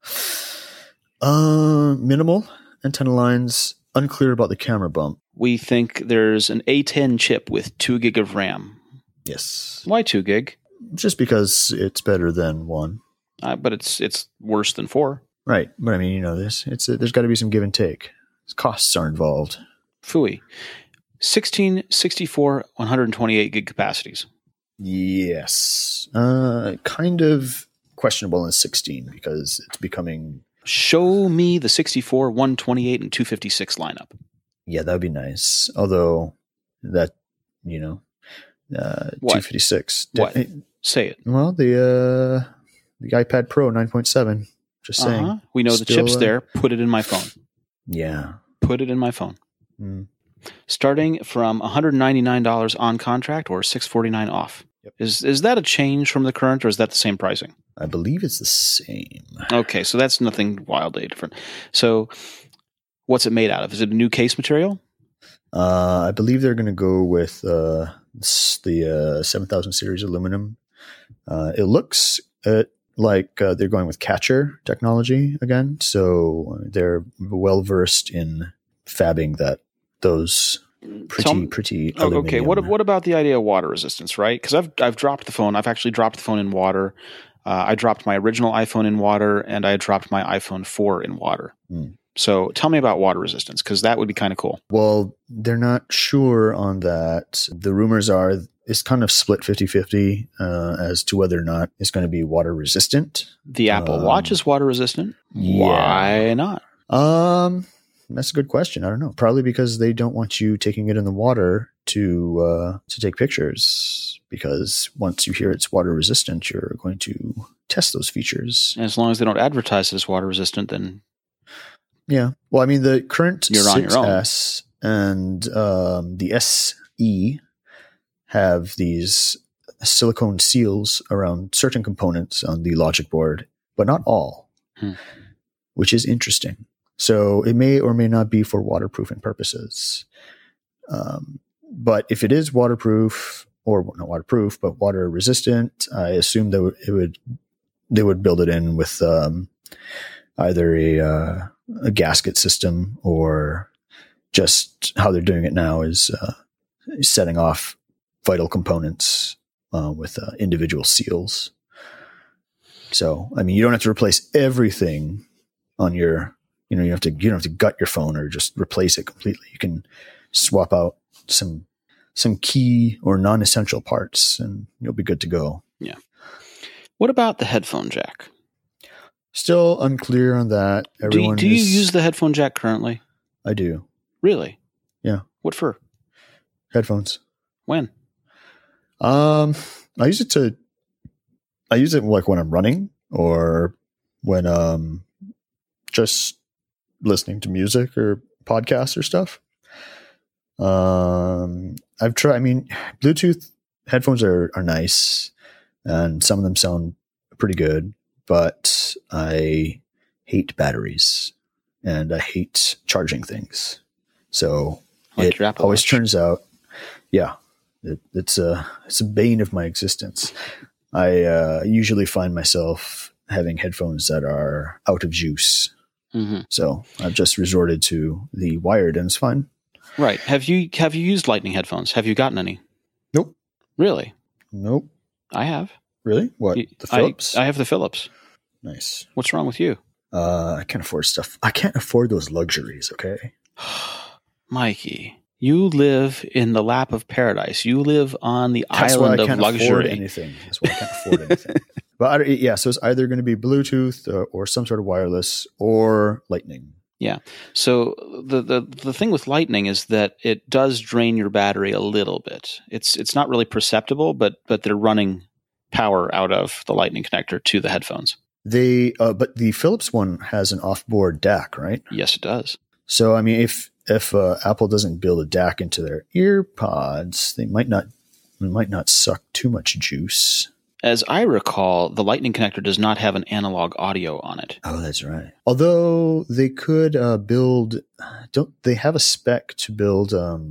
Minimal antenna lines. Unclear about the camera bump. We think there's an A10 chip with 2 gig of RAM. Yes. Why 2 gig? Just because it's better than 1. But it's worse than 4. Right. But I mean, you know this. There's got to be some give and take. Costs are involved. Phooey. 16, 64, 128 gig capacities. Yes. Kind of questionable in 16 because it's becoming. Show me the 64, 128, and 256 lineup. Yeah, that would be nice. Although that, 256. What? Say it. Well, the iPad Pro 9.7. Just saying. We know the chip's there. Put it in my phone. Yeah. Put it in my phone. Starting from $199 on contract or $649 off. Yep. Is that a change from the current, or is that the same pricing? I believe it's the same. Okay, so that's nothing wildly different. So what's it made out of? Is it a new case material? I believe they're going to go with the 7000 series aluminum. It looks like they're going with Catcher technology again, so they're well versed in fabbing those pretty. Okay, what about the idea of water resistance? Right, because I've dropped the phone. I've actually dropped the phone in water. I dropped my original iPhone in water, and I dropped my iPhone 4 in water. So tell me about water resistance, because that would be kind of cool. Well, they're not sure on that. The rumors are it's kind of split 50-50 as to whether or not it's going to be water resistant. The Apple Watch is water resistant. Yeah. Why not? That's a good question. I don't know. Probably because they don't want you taking it in the water to take pictures, because once you hear it's water resistant, you're going to test those features. And as long as they don't advertise it as water resistant, then yeah. Well, I mean, the current you're on your own. 6S and the SE have these silicone seals around certain components on the logic board, but not all, which is interesting. So it may or may not be for waterproofing purposes. But if it is waterproof, or not waterproof, but water resistant, I assume that they would build it in with either a gasket system, or just how they're doing it now is setting off vital components with individual seals. So, I mean, you don't have to replace everything on your, you don't have to gut your phone or just replace it completely. You can swap out some key or non-essential parts, and you'll be good to go. Yeah. What about the headphone jack? Still unclear on that. Do you use the headphone jack currently? I do. Really? Yeah. What for? Headphones. When? I use it like when I'm running, or when just listening to music or podcasts or stuff. I've tried. I mean, Bluetooth headphones are nice, and some of them sound pretty good, but I hate batteries and I hate charging things. So like it always turns out, yeah, it's a bane of my existence. I usually find myself having headphones that are out of juice. Mm-hmm. So I've just resorted to the wired, and it's fine. Right. Have you used Lightning headphones? Have you gotten any? Nope. Really? Nope. I have. Really? What? The Philips? I have the Philips. Nice. What's wrong with you? I can't afford stuff. I can't afford those luxuries, okay? Mikey, you live in the lap of paradise. You live on the island of luxury. That's why I can't afford anything. That's why I can't afford anything. But yeah, so it's either going to be Bluetooth or some sort of wireless or Lightning. Yeah. So the thing with Lightning is that it does drain your battery a little bit. It's not really perceptible, but they're running power out of the Lightning connector to the headphones. But the Philips one has an off-board DAC, right? Yes, it does. So I mean, if Apple doesn't build a DAC into their earpods, they might not suck too much juice. As I recall, the Lightning connector does not have an analog audio on it. Oh, that's right. Although they could build, don't they have a spec to build?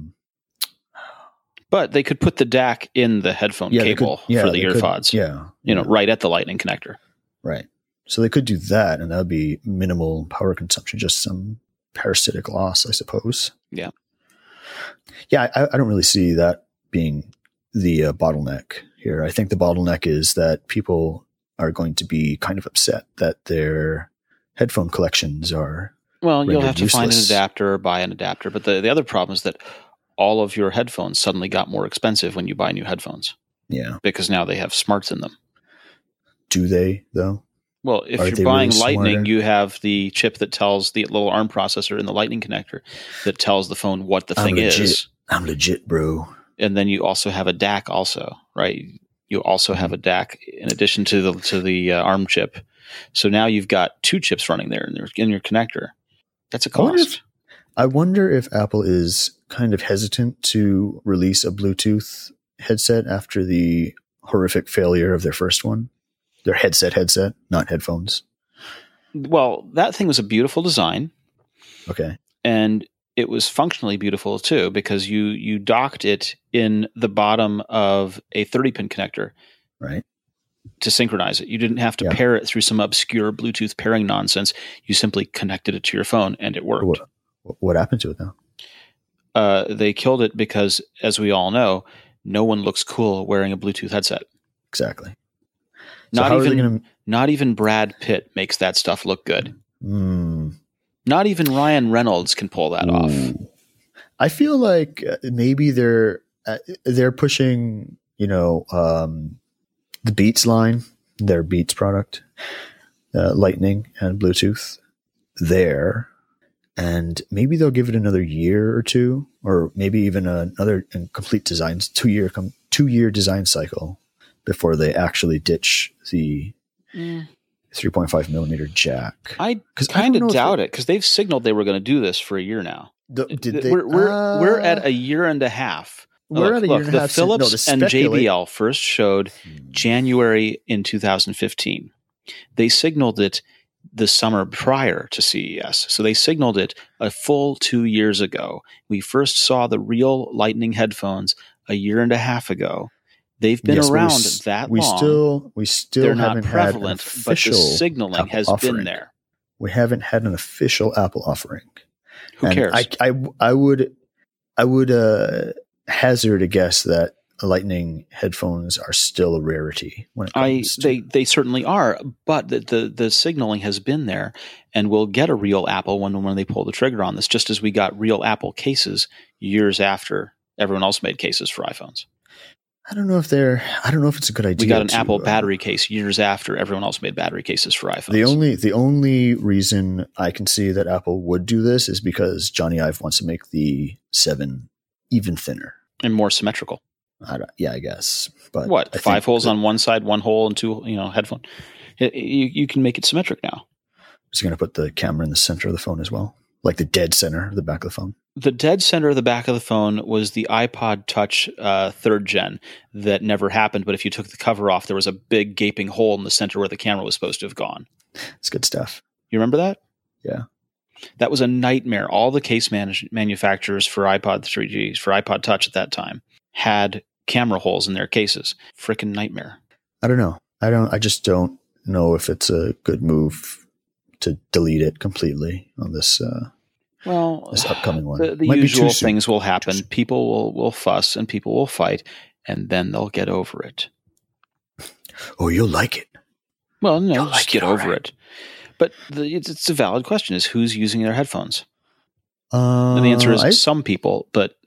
But they could put the DAC in the headphone cable for the earpods. Right at the Lightning connector. Right. So they could do that, and that would be minimal power consumption, just some parasitic loss, I suppose. Yeah. Yeah, I don't really see that being the bottleneck here. I think the bottleneck is that people are going to be kind of upset that their headphone collections are you'll have to useless. Find an adapter or buy an adapter. But the other problem is that all of your headphones suddenly got more expensive when you buy new headphones. Yeah. Because now they have smarts in them. Do they though? Well, if Are you're they buying really Lightning, smarter? you have the chip that tells the little ARM processor in the Lightning connector that tells the phone what the thing is. I'm legit, bro. And then you also have a DAC also, right? You also have a DAC in addition to the ARM chip. So now you've got two chips running there in your connector. That's a cost. I wonder if Apple is kind of hesitant to release a Bluetooth headset after the horrific failure of their first one. Their headset, not headphones. Well, that thing was a beautiful design. Okay. And it was functionally beautiful too, because you docked it in the bottom of a 30-pin connector, right, to synchronize it. You didn't have to pair it through some obscure Bluetooth pairing nonsense. You simply connected it to your phone, and it worked. What happened to it now? They killed it because, as we all know, no one looks cool wearing a Bluetooth headset. Exactly. Not even Brad Pitt makes that stuff look good. Not even Ryan Reynolds can pull that off. I feel like maybe they're pushing, the Beats line, their Beats product, Lightning and Bluetooth there, and maybe they'll give it another year or two, or maybe even another complete design 2-year design cycle before they actually ditch the 3.5 millimeter jack. I kind of doubt it, because they've signaled they were going to do this for a year now. Did they? We're at a year and a half. We're at a year and a half. The Philips and JBL first showed January in 2015. They signaled it the summer prior to CES. So they signaled it a full 2 years ago. We first saw the real Lightning headphones a year and a half ago. They've been around that long. We still They're haven't not prevalent, had an but the official signaling Apple has offering. been there. We haven't had an official Apple offering. Who cares? I would hazard a guess that Lightning headphones are still a rarity when it comes to. They certainly are, but the signaling has been there, and we'll get a real Apple when they pull the trigger on this, just as we got real Apple cases years after everyone else made cases for iPhones. I don't know if it's a good idea. We got an Apple battery case years after everyone else made battery cases for iPhones. The only reason I can see that Apple would do this is because Johnny Ive wants to make the 7 even thinner and more symmetrical. I guess. But what? 5 holes on one side, 1 hole, and 2 headphone. You can make it symmetric now. Is he going to put the camera in the center of the phone as well, like the dead center of the back of the phone? The dead center of the back of the phone was the iPod Touch 3rd gen that never happened. But if you took the cover off, there was a big gaping hole in the center where the camera was supposed to have gone. It's good stuff. You remember that? Yeah. That was a nightmare. All the case manufacturers for iPod 3Gs, for iPod Touch at that time, had camera holes in their cases. Frickin' nightmare. I don't know. I just don't know if it's a good move to delete it completely on this. This upcoming one. The usual things will happen. People will fuss and people will fight, and then they'll get over it. Oh, you'll like it. Well, no, just get over it. But it's a valid question: is who's using their headphones? And the answer is some people, but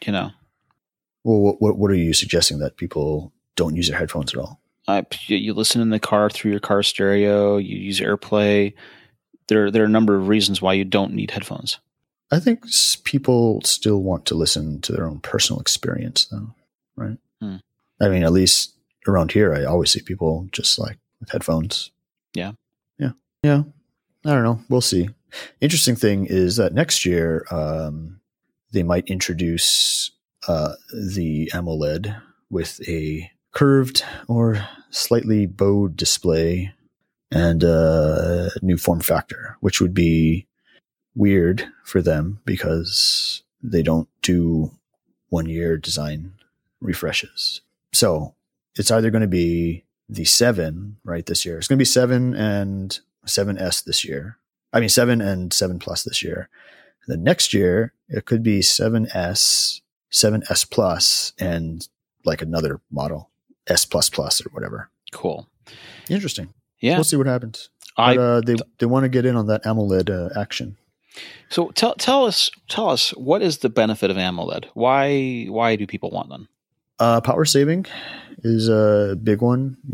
Well, what are you suggesting, that people don't use their headphones at all? You listen in the car through your car stereo. You use AirPlay. There are a number of reasons why you don't need headphones. I think people still want to listen to their own personal experience, though, right? I mean, at least around here, I always see people just like with headphones. Yeah. I don't know. We'll see. Interesting thing is that next year, they might introduce the AMOLED with a curved or slightly bowed display and a new form factor, which would be weird for them because they don't do 1-year design refreshes. So it's either going to be the 7 right this year. It's going to be 7 and 7S this year. I mean 7 and 7 Plus this year. And then next year it could be 7S, 7S Plus, and like another model, S Plus Plus or whatever. Cool. Interesting. Yeah, we'll see what happens. But, they want to get in on that AMOLED action. So tell us what is the benefit of AMOLED? Why do people want them? Power saving is a big one.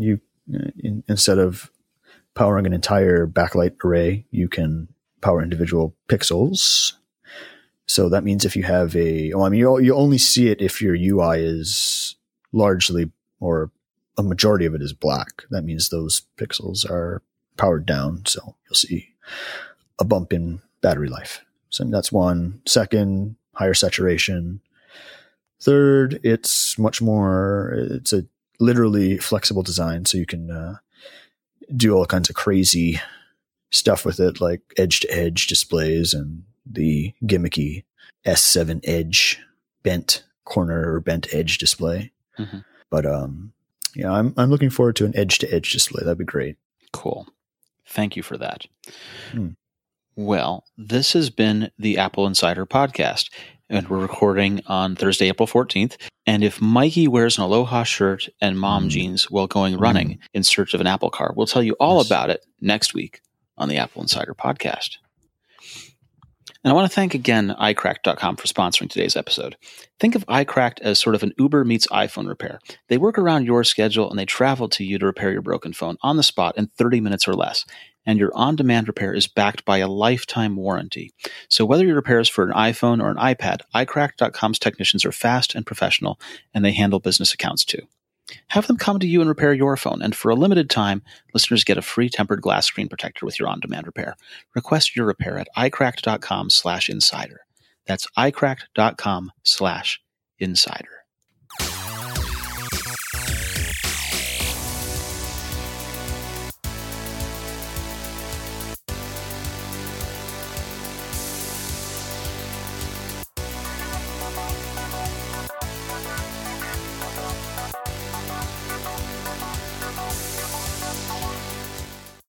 Instead of powering an entire backlight array, you can power individual pixels. So that means if you have you only see it if your UI is largely, or a majority of it is black. That means those pixels are powered down. So you'll see a bump in battery life. So that's one. Second, higher saturation. Third, it's a literally flexible design. So you can do all kinds of crazy stuff with it, like edge-to-edge displays and the gimmicky S7 Edge bent corner or bent edge display. Mm-hmm. But yeah, I'm looking forward to an edge-to-edge display. That'd be great. Cool. Thank you for that. Well, this has been the Apple Insider Podcast, and we're recording on Thursday, April 14th. And if Mikey wears an Aloha shirt and mom jeans while going running in search of an Apple car, we'll tell you all about it next week on the Apple Insider Podcast. And I want to thank again iCracked.com for sponsoring today's episode. Think of iCracked as sort of an Uber meets iPhone repair. They work around your schedule and they travel to you to repair your broken phone on the spot in 30 minutes or less. And your on-demand repair is backed by a lifetime warranty. So whether your repair is for an iPhone or an iPad, iCracked.com's technicians are fast and professional, and they handle business accounts too. Have them come to you and repair your phone, and for a limited time, listeners get a free tempered glass screen protector with your on-demand repair. Request your repair at iCracked.com/insider. That's iCracked.com/insider.